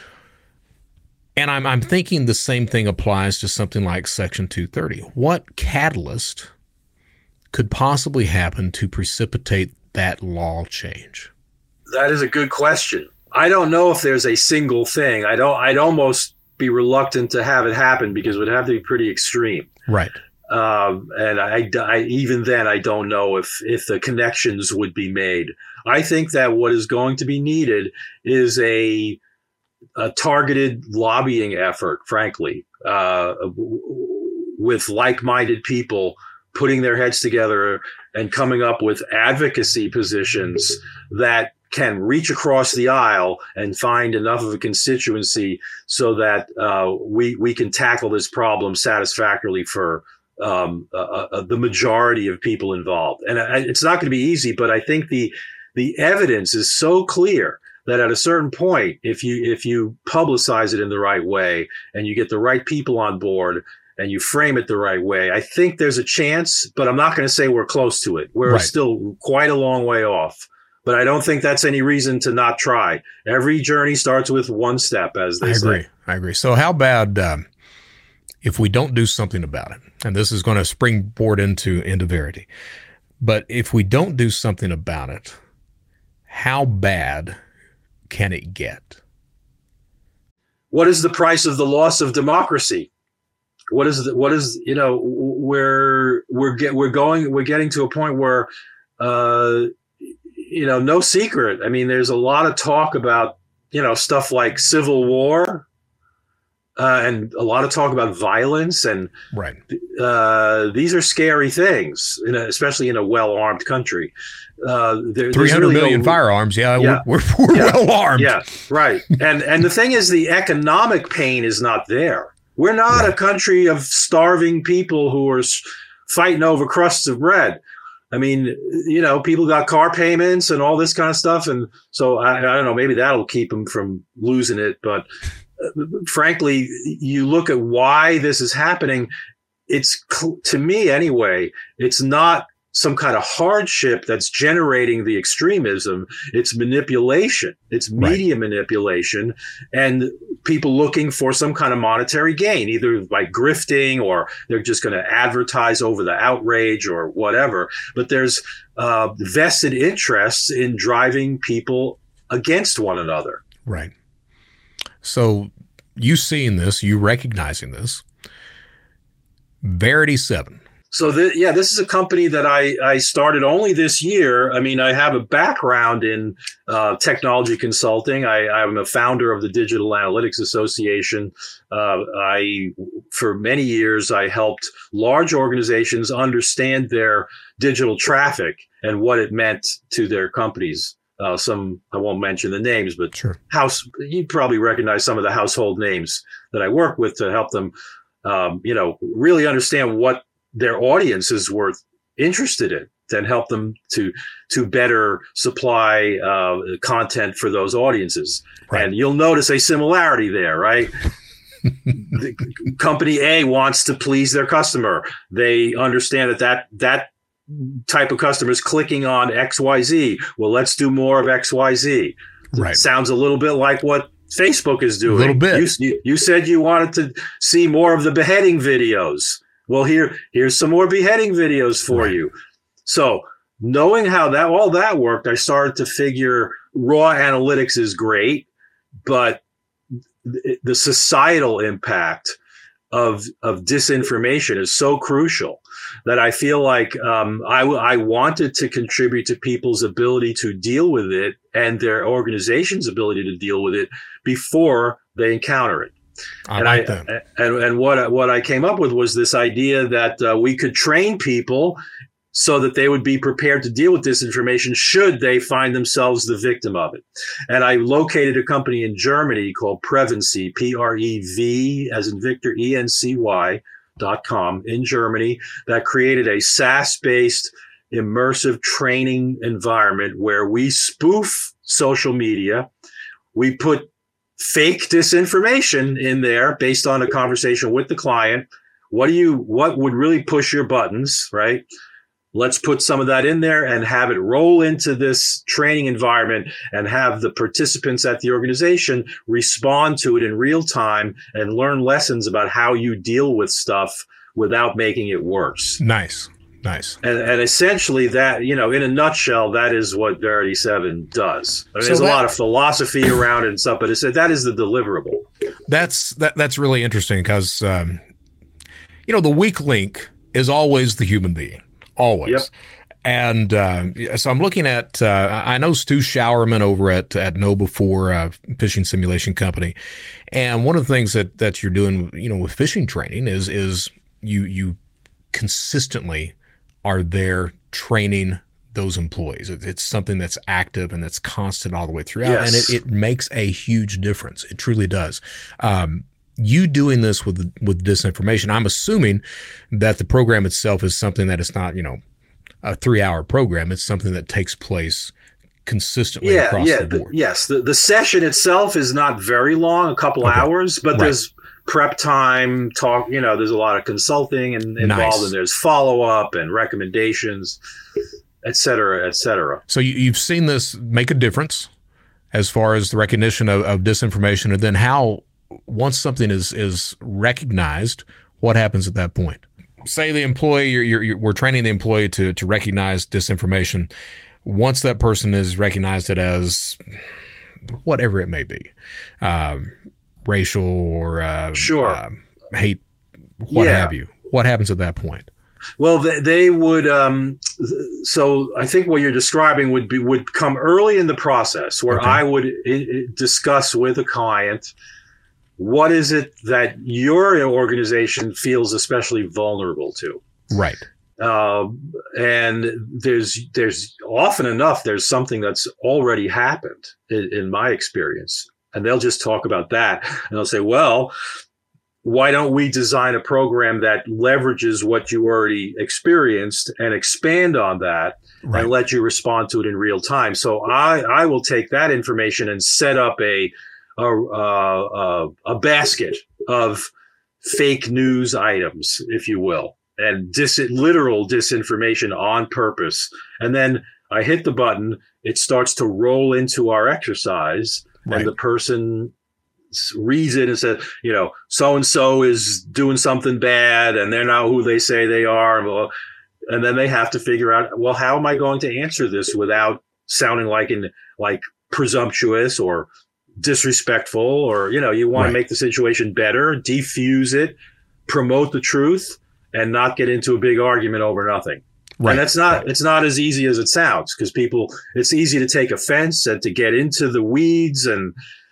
A: And I'm I'm thinking the same thing applies to something like Section two thirty. What catalyst could possibly happen to precipitate that law change?
B: That is a good question. I don't know if there's a single thing. I don't. I'd almost be reluctant to have it happen because it would have to be pretty extreme.
A: Right.
B: Um, and I, I even then I don't know if if the connections would be made. I think that what is going to be needed is a a targeted lobbying effort, frankly, uh, with like-minded people putting their heads together and coming up with advocacy positions that can reach across the aisle and find enough of a constituency so that uh, we we can tackle this problem satisfactorily for um, uh, uh, the majority of people involved. And I, it's not going to be easy, but I think the the evidence is so clear that at a certain point, if you if you publicize it in the right way and you get the right people on board and you frame it the right way, I think there's a chance, but I'm not going to say we're close to it. We're
A: right.
B: still quite a long way off. But I don't think that's any reason to not try. Every journey starts with one step, as they
A: I
B: say.
A: agree. I agree. So how about um, if we don't do something about it? And this is going to springboard into, into Verity. But if we don't do something about it, how bad can it get?
B: What is the price of the loss of democracy? What is the, what is you know we're we're get we're going we're getting to a point where uh, you know no secret. I mean, there's a lot of talk about you know stuff like civil war uh, and a lot of talk about violence, and
A: right.
B: Uh, these are scary things, in a, especially in a well-armed country. Uh, there,
A: three hundred
B: really
A: million
B: no,
A: firearms. Yeah,
B: yeah
A: we're, we're, we're
B: yeah,
A: well armed.
B: Yeah, right. And and the thing is, the economic pain is not there. We're not right. a country of starving people who are fighting over crusts of bread. I mean, you know, people got car payments and all this kind of stuff. And so I, I don't know, maybe that'll keep them from losing it. But uh, frankly, you look at why this is happening. It's, to me anyway, it's not some kind of hardship that's generating the extremism. It's manipulation. It's media right. manipulation and people looking for some kind of monetary gain, either by grifting or they're just going to advertise over the outrage or whatever. But there's uh, vested interests in driving people against one another.
A: Right. So you seeing this, you recognizing this, Verity seven.
B: So, th- yeah, this is a company that I, I started only this year. I mean, I have a background in uh, technology consulting. I, I'm a founder of the Digital Analytics Association. Uh, I, for many years, I helped large organizations understand their digital traffic and what it meant to their companies. Uh, some, I won't mention the names, but
A: sure.
B: house, you'd probably recognize some of the household names that I work with to help them, um, you know, really understand what their audience is worth interested in, and help them to to better supply uh, content for those audiences. Right. And you'll notice a similarity there, right? The company A wants to please their customer. They understand that that, that type of customer is clicking on X Y Z. Well, let's do more of X Y Z.
A: Right.
B: It sounds a little bit like what Facebook is doing.
A: A little bit.
B: You, you, you said you wanted to see more of the beheading videos. Well, here, here's some more beheading videos for right. you. So knowing how that all that worked, I started to figure raw analytics is great, but th- the societal impact of of disinformation is so crucial that I feel like um, I, I wanted to contribute to people's ability to deal with it and their organization's ability to deal with it before they encounter it.
A: I
B: and
A: like
B: I
A: that.
B: and and what what I came up with was this idea that uh, we could train people so that they would be prepared to deal with disinformation should they find themselves the victim of it. And I located a company in Germany called Prevency, P R E V as in Victor, E N C Y dot com in Germany, that created a SaaS-based immersive training environment where we spoof social media. We put fake disinformation in there based on a conversation with the client. What do you, what would really push your buttons, right? Let's put some of that in there and have it roll into this training environment and have the participants at the organization respond to it in real time and learn lessons about how you deal with stuff without making it worse.
A: Nice. Nice.
B: And, and essentially that, you know, in a nutshell, that is what Verity seven does. I mean,
A: So
B: there's
A: that-
B: a lot of philosophy around it and stuff, but it's, that is the deliverable.
A: That's that. That's really interesting because, um, you know, the weak link is always the human being, always.
B: Yep.
A: And uh, so I'm looking at, uh, I know Stu Showerman over at at Know Before uh, Fishing Simulation Company, and one of the things that that you're doing, you know, with fishing training is is you you consistently are there training those employees. It, it's something that's active and that's constant all the way throughout,
B: Yes.
A: and it, it makes a huge difference. It truly does. Um, you doing this with with disinformation, I'm assuming that the program itself is something that it's not, you know, a three hour program. It's something that takes place consistently
B: Yeah,
A: across
B: yeah,
A: the
B: the-
A: board.
B: yes. The, the session itself is not very long, a couple
A: Okay.
B: hours, but
A: Right.
B: there's prep time, talk, you know, there's a lot of consulting and involved,
A: Nice.
B: and there's follow up and recommendations, et cetera, et cetera.
A: So you, you've seen this make a difference as far as the recognition of, of disinformation, and then how once something is is recognized, what happens at that point? Say the employee, you're, you're, you're, we're training the employee to to recognize disinformation. Once that person has recognized it as whatever it may be, um, racial or uh,
B: Sure.
A: um, hate, what
B: Yeah.
A: have you, what happens at that point?
B: Well, they, they would. Um, so I think what you're describing would be would come early in the process, where
A: Okay.
B: I would I- I discuss with a client what is it that your organization feels especially vulnerable to.
A: Right.
B: Um, and there's there's often enough there's something that's already happened in, in my experience, and they'll just talk about that, and they'll say, well, why don't we design a program that leverages what you already experienced and expand on that
A: Right.
B: and let you respond to it in real time? So I I will take that information and set up a a a, a, a basket of fake news items, if you will, and dis- literal disinformation on purpose. And then I hit the button, it starts to roll into our exercise,
A: Right.
B: and the person s- reads it and says, you know, so-and-so is doing something bad and they're not who they say they are. Well, and then they have to figure out, well, how am I going to answer this without sounding like in like presumptuous or disrespectful, or, you know, you want
A: Right.
B: to make the situation better, defuse it, promote the truth, and not get into a big argument over nothing.
A: Right.
B: And that's not,
A: Right.
B: it's not as easy as it sounds, because people, it's easy to take offense and to get into the weeds and,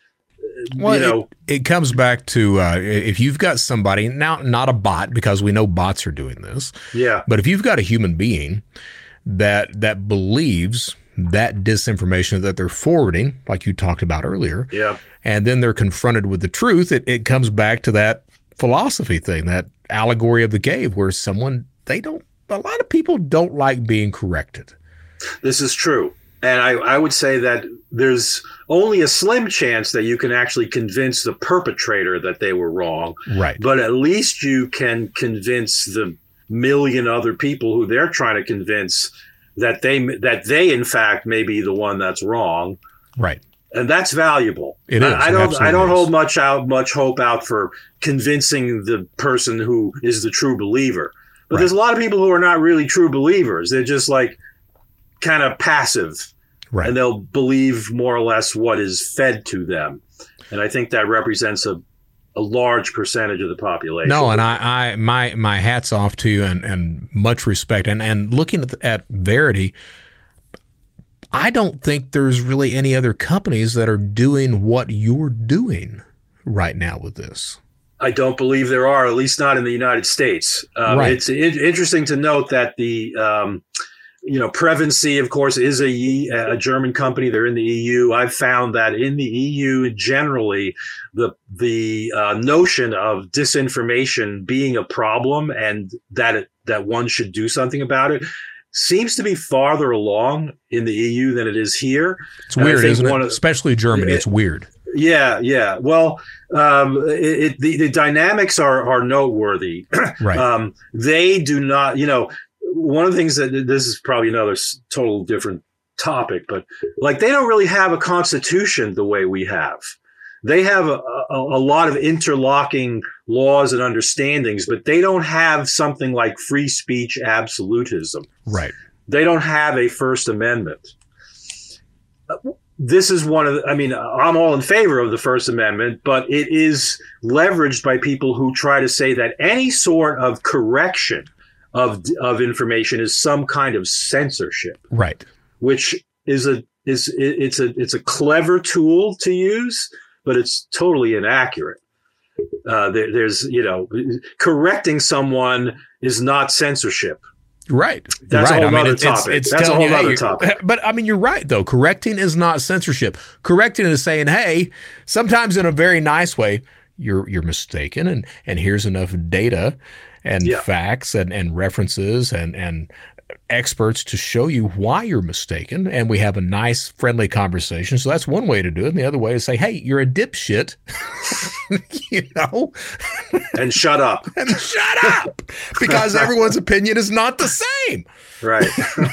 A: Well,
B: you know,
A: it, it comes back to uh, if you've got somebody, now not a bot, because we know bots are doing this,
B: yeah,
A: but if you've got a human being that that believes that disinformation that they're forwarding, like you talked about earlier,
B: yeah,
A: and then they're confronted with the truth, it, it comes back to that philosophy thing, that allegory of the cave, where someone, they don't, a lot of people don't like being corrected.
B: this is true. And I, I would say that there's only a slim chance that you can actually convince the perpetrator that they were wrong,
A: Right.
B: but at least you can convince the million other people who they're trying to convince that they that they in fact may be the one that's wrong,
A: Right.
B: and that's valuable.
A: It is.
B: I, I
A: It
B: don't. I
A: absolutely
B: don't
A: is.
B: hold much out much hope out for convincing the person who is the true believer. But
A: Right.
B: there's a lot of people who are not really true believers. They're just like kind of passive,
A: Right.
B: and they'll believe more or less what is fed to them. And I think that represents a a large percentage of the population.
A: No, and I, I, my, my hat's off to you, and, and much respect. And, and looking at, at Verity, I don't think there's really any other companies that are doing what you're doing right now with this.
B: I don't believe there are, at least not in the United States. Um,
A: Right.
B: It's in- interesting to note that the, um, you know, Prevency, of course, is a, a German company. They're in the E U. I've found that in the E U, generally, the the uh, notion of disinformation being a problem and that it, that one should do something about it seems to be farther along in the E U than it is here.
A: It's
B: And I
A: weird,
B: think
A: isn't it?
B: one of-
A: Especially Germany. It's weird.
B: Yeah, yeah. Well, um, it, it, the, the dynamics are are noteworthy.
A: Right.
B: Um, they do not, you know, one of the things that this is probably another s- total different topic, but like they don't really have a constitution the way we have. They have a, a, a lot of interlocking laws and understandings, but they don't have something like free speech absolutism.
A: Right.
B: They don't have a First Amendment. This is one of the, I mean, I'm all in favor of the First Amendment, but it is leveraged by people who try to say that any sort of correction of of information is some kind of censorship,
A: Right.
B: which is a is it- it's a it's a clever tool to use, but it's totally inaccurate. Uh, there, there's you know, correcting someone is not censorship.
A: Right.
B: That's
A: right.
B: a whole
A: I mean,
B: nother
A: it's, it's,
B: topic.
A: it's
B: That's a
A: telling
B: whole
A: you, hey,
B: nother
A: you're-
B: topic.
A: But I mean, you're right, though. Correcting is not censorship. Correcting is saying, hey, sometimes in a very nice way, you're you're mistaken, and and here's enough data and
B: Yeah.
A: facts and, and references and and experts to show you why you're mistaken, and we have a nice, friendly conversation. So that's one way to do it. And the other way is say, hey, you're a dipshit, you know,
B: And shut up.
A: and shut up, because everyone's opinion is not the same.
B: Right.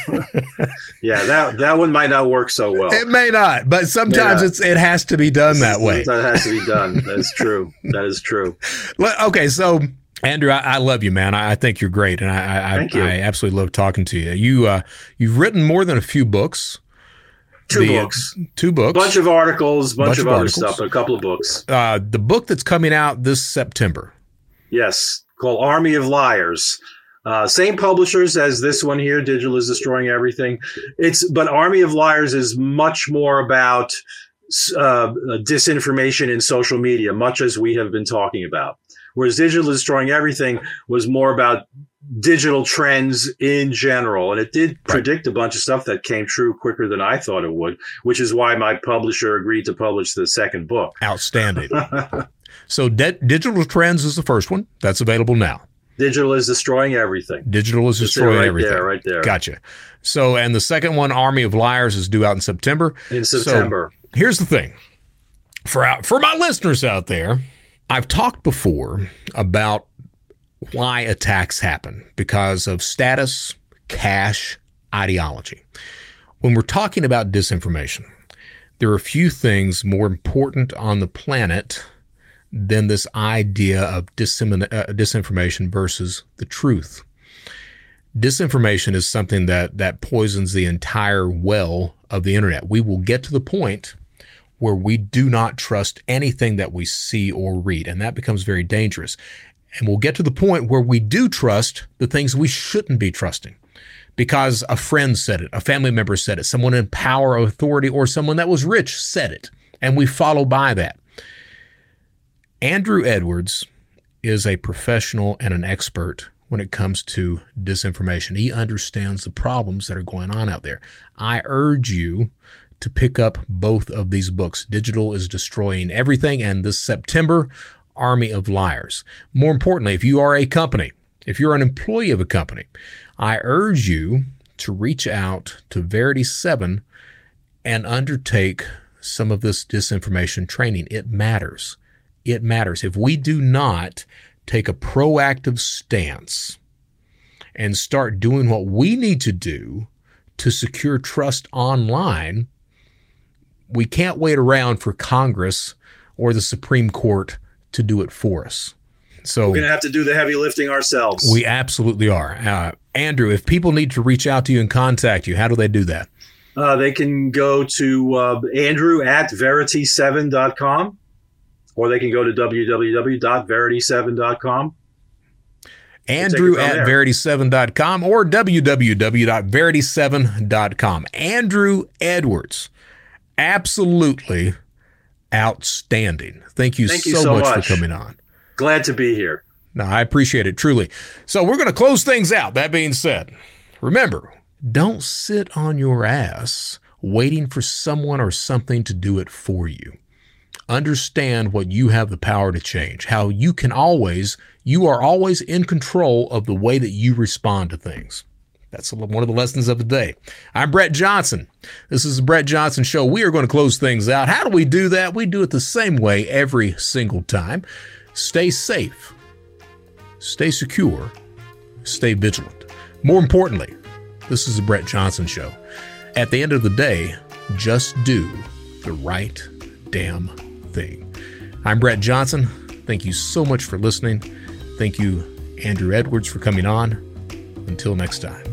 B: Yeah, that that one might not work so well.
A: It may not, but sometimes
B: Yeah.
A: it's it has to be done that way.
B: That has to be done. That's true. That is true.
A: Le- Okay, so Andrew, I, I love you, man. I, I think you're great, and I I,
B: Thank you.
A: I absolutely love talking to you. You uh, you've written more than a few books.
B: Two
A: The, uh,
B: books.
A: Two books.
B: Bunch of articles, bunch,
A: Bunch
B: of,
A: of
B: other
A: articles.
B: stuff, but a couple of books.
A: uh, the book that's coming out this September.
B: Yes, called Army of Liars. Uh, same publishers as this one here, Digital is Destroying Everything. It's but Army of Liars is much more about uh, disinformation in social media, much as we have been talking about. Whereas Digital is Destroying Everything was more about digital trends in general. And it did predict a bunch of stuff that came true quicker than I thought it would, which is why my publisher agreed to publish the second book.
A: Outstanding. So De- Digital Trends is the first one. That's available now.
B: Digital is Destroying Everything.
A: Digital is
B: It's
A: destroying
B: right
A: everything.
B: there, right there.
A: Gotcha. So, and the second one, Army of Liars, is due out in September.
B: In
A: So,
B: September.
A: here's the thing. For out, for my listeners out there, I've talked before about why attacks happen because of status, cash, ideology. When we're talking about disinformation, there are a few things more important on the planet than this idea of dissemin- uh, disinformation versus the truth. Disinformation is something that that poisons the entire well of the internet. We will get to the point where we do not trust anything that we see or read, and that becomes very dangerous. And we'll get to the point where we do trust the things we shouldn't be trusting because a friend said it, a family member said it, someone in power or authority or someone that was rich said it, and we follow by that. Andrew Edwards is a professional and an expert when it comes to disinformation. He understands the problems that are going on out there. I urge you to pick up both of these books. Digital is Destroying Everything, and this September, Army of Liars. More importantly, if you are a company, if you're an employee of a company, I urge you to reach out to Verity seven and undertake some of this disinformation training. It matters. It matters. If we do not take a proactive stance and start doing what we need to do to secure trust online, we can't wait around for Congress or the Supreme Court to do it for us. So
B: We're going to have to do the heavy lifting ourselves.
A: we absolutely are. Uh, Andrew, if people need to reach out to you and contact you, how do they do that?
B: Uh, they can go to uh, Andrew at verity seven dot com, or they can go to w w w dot verity seven dot com.
A: Andrew
B: from
A: at
B: there.
A: verity seven dot com or w w w dot verity seven dot com. Andrew Edwards, absolutely outstanding. Thank you,
B: Thank
A: so,
B: you so
A: much,
B: much.
A: for coming on.
B: Glad to be here.
A: No, I appreciate it, truly. So we're going to close things out. That being said, remember, don't sit on your ass waiting for someone or something to do it for you. Understand what you have the power to change, how you can always, you are always in control of the way that you respond to things. That's one of the lessons of the day. I'm Brett Johnson. This is the Brett Johnson Show. We are going to close things out. How do we do that? We do it the same way every single time. Stay safe. Stay secure. Stay vigilant. More importantly, this is the Brett Johnson Show. At the end of the day, just do the right damn thing. I'm Brett Johnson. Thank you so much for listening. Thank you, Andrew Edwards, for coming on. Until next time.